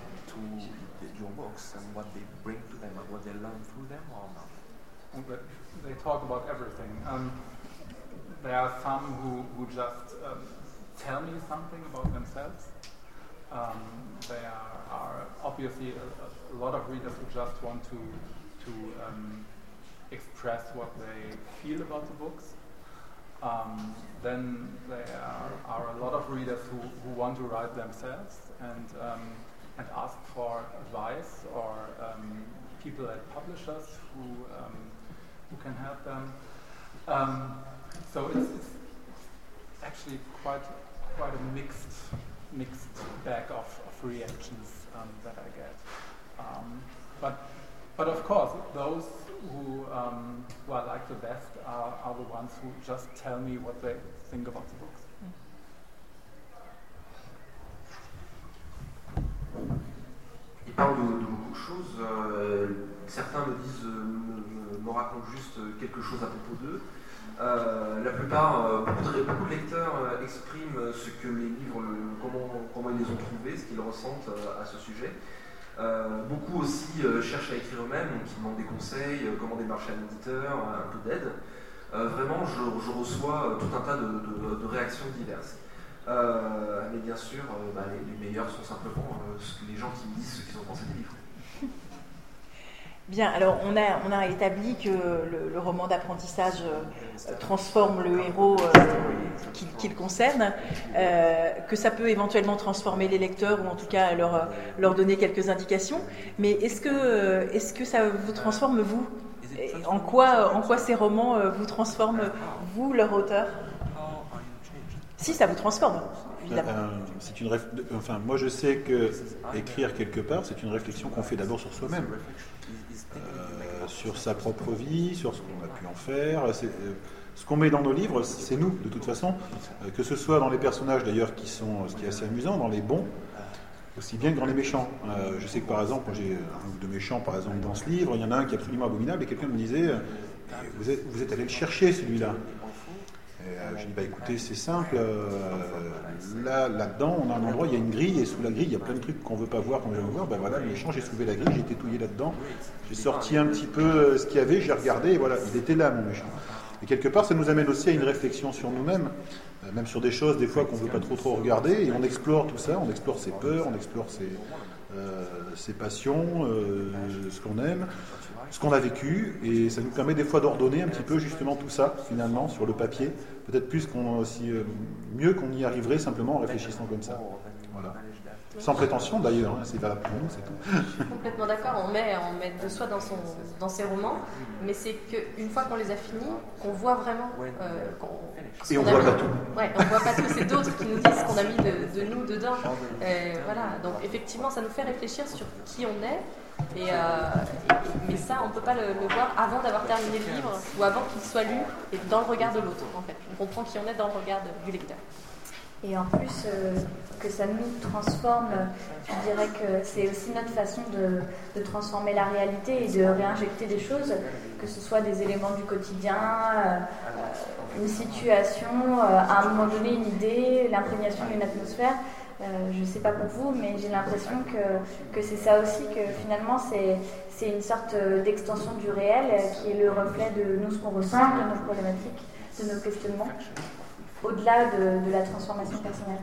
They talk about everything. Um, there are some who, who just um, tell me something about themselves. Um, there are, are obviously a, a lot of readers who just want to, to um, express what they feel about the books. Um, then there are, are a lot of readers who, who want to write themselves and, um, and ask for advice or um, people at publishers who, um, who can help them. Um, so it's, it's actually quite, quite a mixed, mixed bag of, of reactions um, that I get. Um, but, but of course, those who, um, who I like the best are, are the ones who just tell me what they think about the books. Il parle de, de beaucoup de choses. Euh, certains me disent, euh, me, me racontent juste quelque chose à propos d'eux. Euh, la plupart, euh, beaucoup, de, beaucoup de lecteurs euh, expriment ce que les livres, le, comment, comment ils les ont trouvés, ce qu'ils ressentent euh, à ce sujet. Euh, beaucoup aussi euh, cherchent à écrire eux-mêmes, donc ils demandent des conseils, euh, comment démarcher un éditeur, un peu d'aide. Euh, vraiment, je, je reçois tout un tas de, de, de réactions diverses. Euh, mais bien sûr, euh, bah, les, les meilleurs sont simplement euh, les gens qui me disent ce qu'ils ont pensé des livres. Bien, alors on a, on a établi que le, le roman d'apprentissage euh, transforme le héros euh, qu'il qui concerne, euh, que ça peut éventuellement transformer les lecteurs ou en tout cas leur, leur donner quelques indications. Mais est-ce que, est-ce que ça vous transforme vous? En quoi, en quoi ces romans vous transforment, vous, leur auteur? Si ça vous transforme, évidemment. Euh, c'est une réf... enfin, moi je sais que écrire quelque part, c'est une réflexion qu'on fait d'abord sur soi-même. Euh, sur sa propre vie, sur ce qu'on a pu en faire. C'est, euh, ce qu'on met dans nos livres, c'est nous, de toute façon. Euh, que ce soit dans les personnages, d'ailleurs, qui sont, ce qui est assez amusant, dans les bons, aussi bien que dans les méchants. Euh, je sais que, par exemple, moi, j'ai un ou deux méchants, par exemple, dans ce livre. Il y en a un qui est absolument abominable, et quelqu'un me disait, euh, vous, êtes, vous êtes allé le chercher, celui-là. Et, euh, je dis, bah écoutez, c'est simple. Euh, là, là-dedans, on a un endroit, il y a une grille, et sous la grille, il y a plein de trucs qu'on ne veut pas voir, qu'on veut voir. Ben voilà, le méchant, j'ai soulevé la grille, j'ai tétouillé là-dedans. J'ai sorti un petit peu ce qu'il y avait, j'ai regardé, et voilà, il était là, mon méchant. Et quelque part, ça nous amène aussi à une réflexion sur nous-mêmes, euh, même sur des choses, des fois, qu'on ne veut pas trop trop regarder, et on explore tout ça, on explore ses peurs, on explore ses, euh, ses passions, euh, ce qu'on aime, ce qu'on a vécu, et ça nous permet des fois d'ordonner un petit peu justement tout ça, finalement, sur le papier, peut-être plus qu'on, aussi, euh, mieux qu'on y arriverait simplement en réfléchissant comme ça. Voilà. Sans prétention d'ailleurs, hein, c'est valable pour nous, c'est tout. Je suis complètement d'accord, on met, on met de soi dans, son, dans ses romans, mais c'est qu'une fois qu'on les a finis, qu'on voit vraiment. Euh, qu'on, Et on qu'on voit mis, pas tout. Ouais, on voit pas tout, c'est d'autres qui nous disent ce qu'on a mis de, de nous dedans. Euh, voilà, donc effectivement, ça nous fait réfléchir sur qui on est, et, euh, et, mais ça, on peut pas le, le voir avant d'avoir terminé le livre, ou avant qu'il soit lu, et dans le regard de l'autre, en fait. On comprend qui on est dans le regard de, du lecteur. Et en plus, euh, que ça nous transforme, je dirais que c'est aussi notre façon de, de transformer la réalité et de réinjecter des choses, que ce soit des éléments du quotidien, euh, une situation, euh, à un moment donné une idée, l'imprégnation d'une atmosphère. Euh, je ne sais pas pour vous, mais j'ai l'impression que, que c'est ça aussi, que finalement c'est, c'est une sorte d'extension du réel qui est le reflet de nous, ce qu'on ressent, de nos problématiques, de nos questionnements, au-delà de, de la transformation personnelle.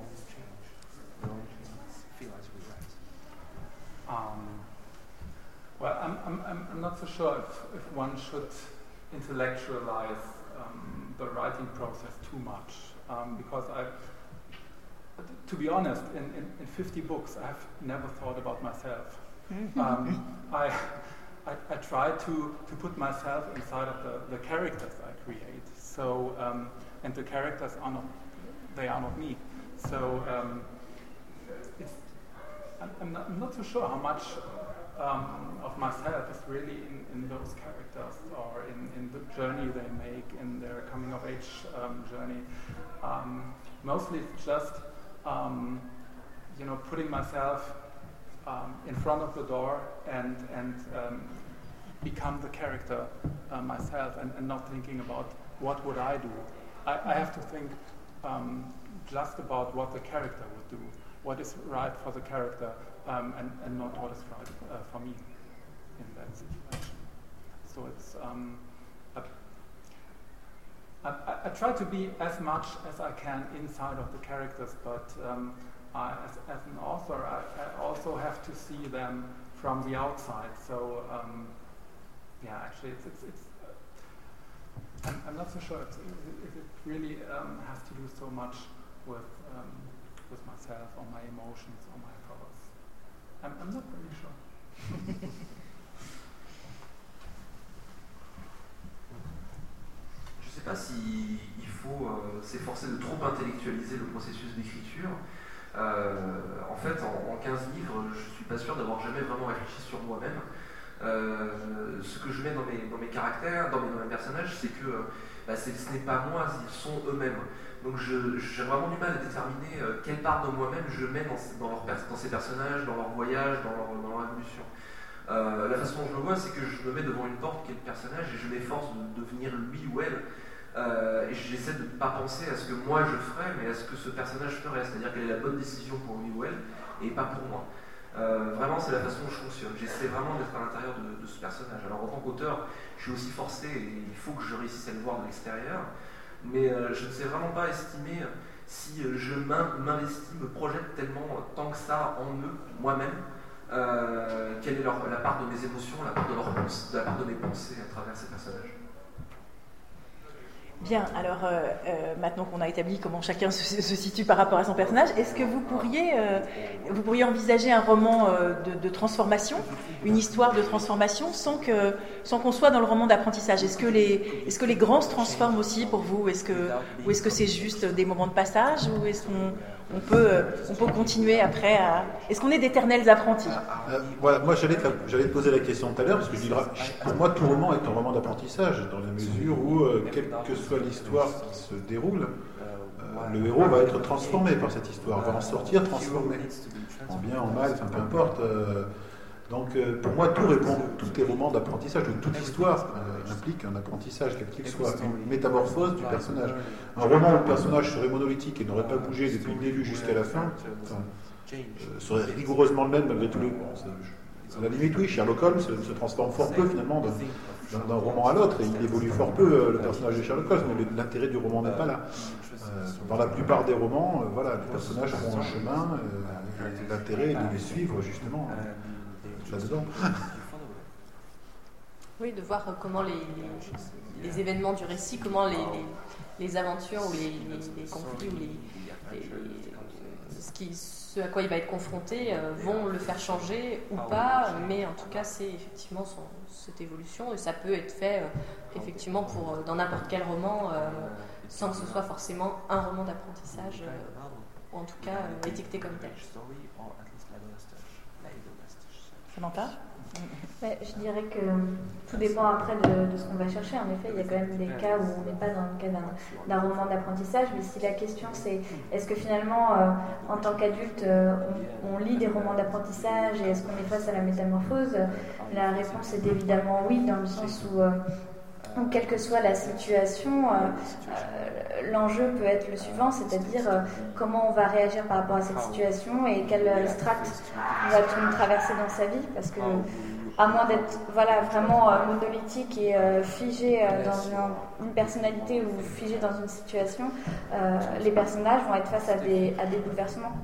Um, Well, I'm, I'm, I'm not so sure if, if one should intellectualize um, the writing process too much, um, because I, to be honest, in, in, in fifty books, I've never thought about myself. um, I, I, I try to, to put myself inside of the, the characters I create. So, um, and the characters are not, they are not me. So, um, it's, I'm, I'm, not, I'm not so sure how much um, of myself is really in, in those characters, or in, in the journey they make, in their coming of age um, journey. Um, mostly it's just, um, you know, putting myself um, in front of the door and, and um, become the character uh, myself, and, and not thinking about what would I do. I, I have to think um, just about what the character would do, what is right for the character, um, and, and not what is right uh, for me in that situation. So it's, um, I, I, I try to be as much as I can inside of the characters, but um, I, as, as an author, I, I also have to see them from the outside. So um, yeah, actually, it's, it's, it's uh, I'm, I'm not so sure if, if it really um, has to do so much with um, with myself, or my emotions, or my thoughts. I'm, I'm not really sure. Je ne sais pas si il faut euh, s'efforcer de trop intellectualiser le processus d'écriture. Euh, en fait, en, en quinze livres, je ne suis pas sûr d'avoir jamais vraiment réfléchi sur moi-même. Euh, ce que je mets dans mes, dans mes caractères, dans mes, dans mes personnages, c'est que bah, c'est, ce n'est pas moi, ils sont eux-mêmes. Donc je, j'ai vraiment du mal à déterminer euh, quelle part de moi-même je mets dans, dans, leur, dans ces personnages, dans leur voyage, dans leur, dans leur évolution. Euh, la façon dont je le vois, c'est que je me mets devant une porte qui est le personnage et je m'efforce de devenir lui ou elle. Euh, et j'essaie de ne pas penser à ce que moi je ferais, mais à ce que ce personnage ferait. C'est-à-dire quelle est la bonne décision pour lui ou elle, et pas pour moi. Euh, vraiment, c'est la façon dont je fonctionne. J'essaie vraiment d'être à l'intérieur de, de ce personnage. Alors en tant qu'auteur, je suis aussi forcé, et il faut que je réussisse à le voir de l'extérieur. Mais euh, je ne sais vraiment pas estimer si euh, je m'investis, me projette tellement euh, tant que ça en eux, moi-même, euh, quelle est leur, la part de mes émotions, la part de, leur pensée, la part de mes pensées à travers ces personnages. Bien, alors euh, euh, maintenant qu'on a établi comment chacun se, se situe par rapport à son personnage, est-ce que vous pourriez, euh, vous pourriez envisager un roman euh, de, de transformation, une histoire de transformation, sans que, sans qu'on soit dans le roman d'apprentissage? Est-ce que les, est-ce que les grands se transforment aussi pour vous? Est-ce que, ou est-ce que c'est juste des moments de passage, ou est-ce qu'on on peut, on peut continuer après à... Est-ce qu'on est d'éternels apprentis? euh, voilà, Moi, j'allais te, j'allais te poser la question tout à l'heure, parce que je dirais, pour moi, tout roman est un roman d'apprentissage, dans la mesure où, euh, quelle que soit l'histoire qui se déroule, euh, le héros va être transformé par cette histoire, va en sortir transformé, en bien, en mal, enfin, peu importe. Euh, donc, euh, pour moi, tout répond, tous les romans d'apprentissage, toute histoire euh, implique un apprentissage, quel qu'il soit, une métamorphose du personnage. Un roman où le personnage serait monolithique et n'aurait pas bougé depuis le début jusqu'à la fin, enfin, euh, serait rigoureusement le même malgré tout le... Bon, ça, à la limite, oui, Sherlock Holmes se transforme fort peu, finalement, d'un, d'un roman à l'autre, et il évolue fort peu, euh, le personnage de Sherlock Holmes, mais l'intérêt du roman n'est pas là. Euh, dans la plupart des romans, euh, voilà, les personnages font un chemin, euh, l'intérêt est de les suivre, justement, euh, là-dedans. Oui, de voir comment les, les, les événements du récit, comment les, les, les aventures ou les, les, les conflits ou les, les, ce, qui, ce à quoi il va être confronté euh, vont le faire changer ou pas, mais en tout cas c'est effectivement son, cette évolution, et ça peut être fait euh, effectivement pour, euh, dans n'importe quel roman euh, sans que ce soit forcément un roman d'apprentissage euh, ou en tout cas euh, étiqueté comme tel. Samantha? Ouais, je dirais que tout dépend après de, de ce qu'on va chercher. En effet, il y a quand même des cas où on n'est pas dans le cas d'un, d'un roman d'apprentissage, mais si la question c'est est-ce que finalement, euh, en tant qu'adulte, euh, on, on lit des romans d'apprentissage et est-ce qu'on est face à la métamorphose, la réponse est évidemment oui, dans le sens où, euh, où quelle que soit la situation, euh, euh, l'enjeu peut être le suivant, c'est-à-dire euh, comment on va réagir par rapport à cette situation et quelle euh, strate va-t-on traverser dans sa vie, parce que à moins d'être voilà, vraiment euh, monolithique et euh, figé euh, dans une, une personnalité ou figé dans une situation, euh, les personnages vont être face à des, à des bouleversements.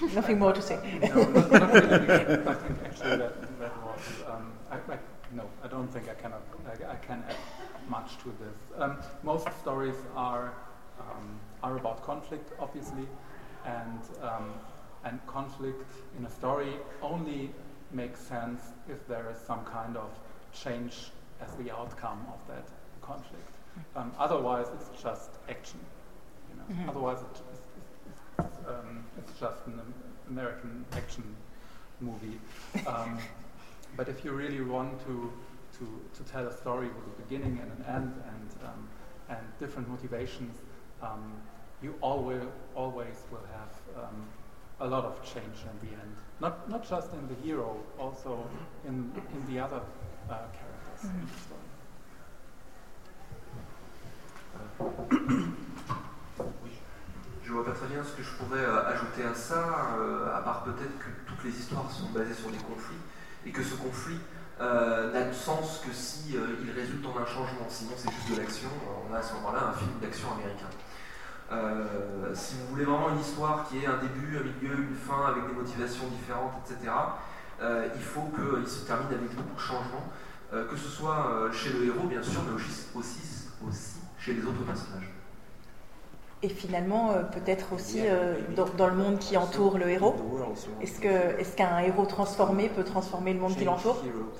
Nothing more to say. No, not, not really. I think actually that, that was. Um, I, I, no, I don't think I cannot. I, I can add much to this. Um, most stories are um, are about conflict, obviously, and um, and conflict in a story only makes sense if there is some kind of change as the outcome of that conflict. Um, otherwise, it's just action. You know? Mm-hmm. Otherwise, it, it's, it's, um, it's just an American action movie. Um, but if you really want to, to to tell a story with a beginning and an end and um, and different motivations, um, you always always will have um, a lot of change in the end. Not not just in the hero, also in in the other uh, characters mm-hmm. in the story. Oui, je vois pas très bien ce que je pourrais euh, ajouter à ça, euh, à part peut-être que toutes les histoires sont basées sur des conflits et que ce conflit euh, n'a de sens que si euh, il résulte en un changement. Sinon, c'est juste de l'action. On a à ce moment-là un film d'action américain. Euh, si vous voulez vraiment une histoire qui ait un début, un milieu, une fin avec des motivations différentes, et cetera, euh, il faut qu'il se termine avec beaucoup de changements, euh, que ce soit euh, chez le héros, bien sûr, mais aussi, aussi, aussi chez les autres personnages. Et finalement, euh, peut-être aussi euh, dans, dans le monde qui entoure le héros. Est-ce que, est-ce qu'un héros transformé peut transformer le monde qui l'entoure ?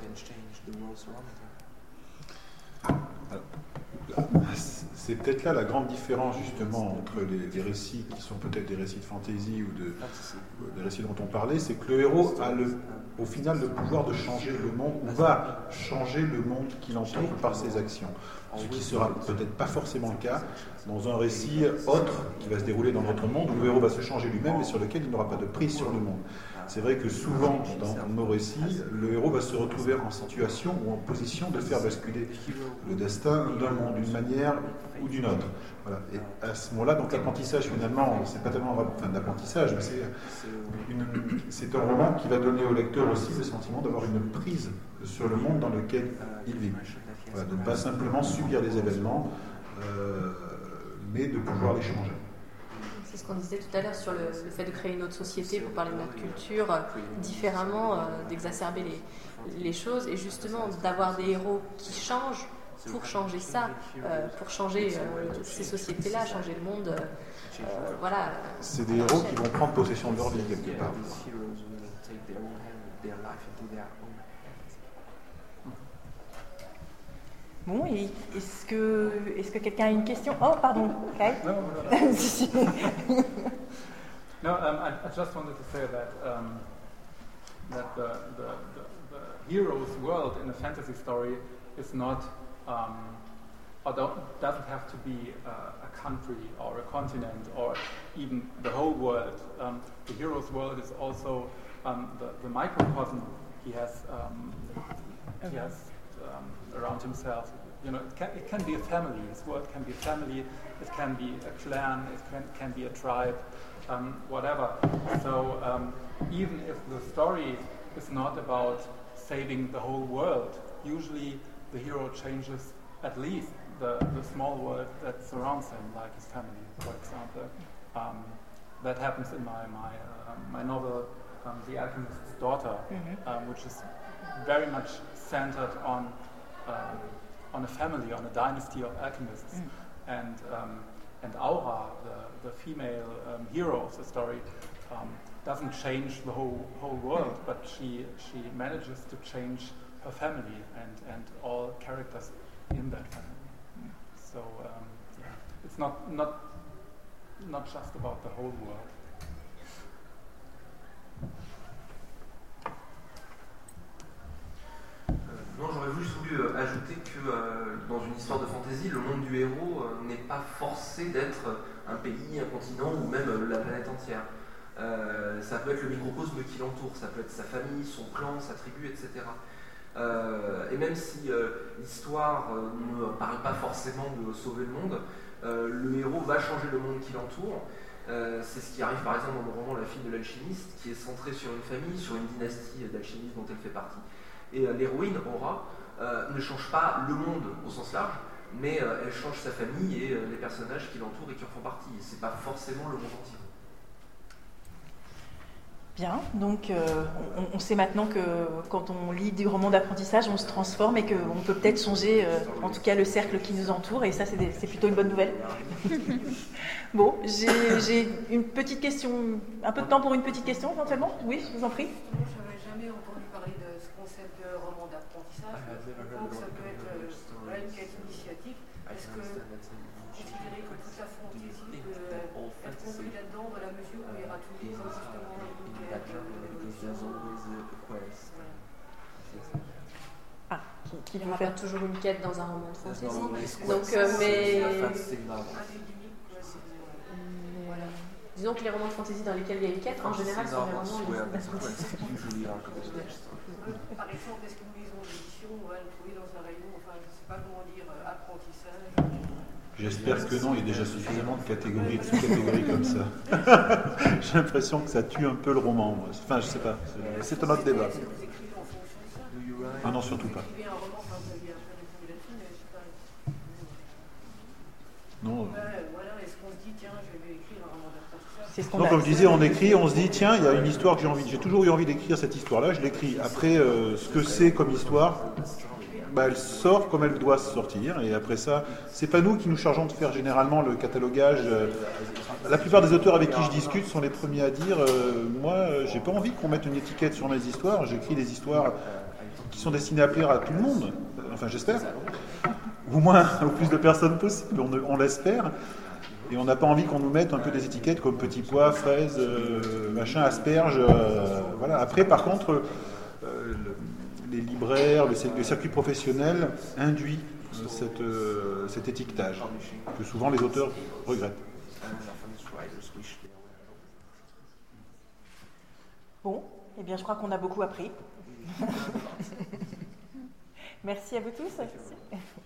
C'est peut-être là la grande différence justement entre les, les récits qui sont peut-être des récits de fantasy ou de, des récits dont on parlait, c'est que le héros a le, au final le pouvoir de changer le monde, ou va changer le monde qui l'entoure par ses actions. Ce qui sera peut-être pas forcément le cas dans un récit autre qui va se dérouler dans notre monde où le héros va se changer lui-même et sur lequel il n'aura pas de prise sur le monde. C'est vrai que souvent dans nos récits, le héros va se retrouver en situation ou en position de faire basculer le destin d'un monde d'une manière ou d'une autre. Voilà. Et à ce moment-là, donc l'apprentissage finalement, c'est pas tellement enfin, de l'apprentissage, mais c'est, une, c'est un roman qui va donner au lecteur aussi le sentiment d'avoir une prise sur le monde dans lequel il vit. Voilà, de ne pas simplement subir les événements, euh, mais de pouvoir les changer. C'est ce qu'on disait tout à l'heure sur le, le fait de créer une autre société pour parler de notre culture euh, différemment, euh, d'exacerber les, les choses et justement d'avoir des héros qui changent pour changer ça, euh, pour changer euh, ces sociétés-là, changer le monde. Euh, voilà. C'est des héros qui vont prendre possession de leur vie quelque part. Bon, et est-ce que, est-ce que quelqu'un a une question ? Oh, pardon, Kai. No, no, no. no um, I, I just wanted to say that um, that the, the, the, the hero's world in a fantasy story is not, um, or doesn't have to be uh, a country or a continent or even the whole world. Um, the hero's world is also um, the, the microcosm he has. Um, he has Um, around himself. You know, it can, it can be a family. His world can be a family. It can be a clan. It can, can be a tribe. Um, whatever. So um, even if the story is not about saving the whole world, usually the hero changes at least the, the small world that surrounds him, like his family, for example. Um, that happens in my my uh, my novel, um, The Alchemist's Daughter, mm-hmm. um, which is very much centered on um, on a family, on a dynasty of alchemists, mm. and um, and Aura, the, the female um, hero of the story, um, doesn't change the whole whole world, mm. but she she manages to change her family and, and all characters in that family. Mm. So um, yeah, it's not not not just about the whole world. Non, j'aurais juste voulu euh, ajouter que euh, dans une histoire de fantasy, le monde du héros euh, n'est pas forcé d'être un pays, un continent ou même euh, la planète entière. Euh, ça peut être le microcosme qui l'entoure, ça peut être sa famille, son clan, sa tribu, et cetera. Euh, et même si euh, l'histoire euh, ne parle pas forcément de sauver le monde, euh, le héros va changer le monde qui l'entoure. Euh, c'est ce qui arrive par exemple dans le roman La fille de l'alchimiste, qui est centré sur une famille, sur une dynastie d'alchimistes dont elle fait partie. Et euh, l'héroïne, Aura, euh, ne change pas le monde au sens large, mais euh, elle change sa famille et euh, les personnages qui l'entourent et qui en font partie. Et c'est pas forcément le monde entier. Bien, donc euh, on, on sait maintenant que quand on lit des romans d'apprentissage, on se transforme et qu'on peut peut-être changer, euh, en tout cas, le cercle qui nous entoure, et ça, c'est, des, c'est plutôt une bonne nouvelle. Bon, j'ai, j'ai une petite question, un peu de temps pour une petite question éventuellement. Oui, je vous en prie. Je n'avais jamais entendu parler de ce concept de roman d'apprentissage. Donc ça peut être euh, voilà, une quête initiatique. Est-ce que vous considérez que toute la fantaisie peut être comprise là-dedans dans la mesure où il y aura toujours justement une quête, une évolution? Ah, qui, qui Il n'y veut aura faire pas toujours une quête dans un roman de fantasy. Donc, Donc, euh, mais... Voilà. Disons que les romans de fantasy dans lesquels il y a une quête, en général, sont des romans d'apprentissage. Par exemple, est-ce qu'une maison d'édition va le trouver dans un rayon, enfin, je ne sais pas comment dire, euh, apprentissage? J'espère que non, il y a déjà suffisamment de catégories et de sous-catégories comme ça. J'ai l'impression que ça tue un peu le roman, moi. Enfin, je sais pas, c'est, c'est un autre débat. Est-ce que vous écrivez en fonction de ça? Ah non, surtout pas. Vous écrivez un roman, enfin, vous aviez un peu répondu là-dessus, mais je sais pas. Non. Ouais, voilà, est-ce qu'on se dit, tiens, je vais écrire un roman d'apprentissage? C'est ce qu'on Non, a- comme je disais, on écrit, on se dit, tiens, il y a une histoire que j'ai envie, j'ai toujours eu envie d'écrire cette histoire-là, je l'écris. Après, euh, ce que c'est comme histoire, bah, elle sort comme elle doit sortir, et après ça, c'est pas nous qui nous chargeons de faire généralement le catalogage. Euh, La plupart des auteurs avec qui je discute sont les premiers à dire, euh, moi, euh, j'ai pas envie qu'on mette une étiquette sur mes histoires, j'écris des histoires qui sont destinées à plaire à tout le monde, enfin j'espère, ou au moins au plus de personnes possible, on, on l'espère. Et on n'a pas envie qu'on nous mette un peu des étiquettes comme petit pois, fraise, euh, machin, asperge. Euh, voilà. Après, par contre, euh, le, les libraires, le, le circuit professionnel induit euh, cette, euh, cet étiquetage que souvent les auteurs regrettent. Bon, eh bien, je crois qu'on a beaucoup appris. Merci à vous tous.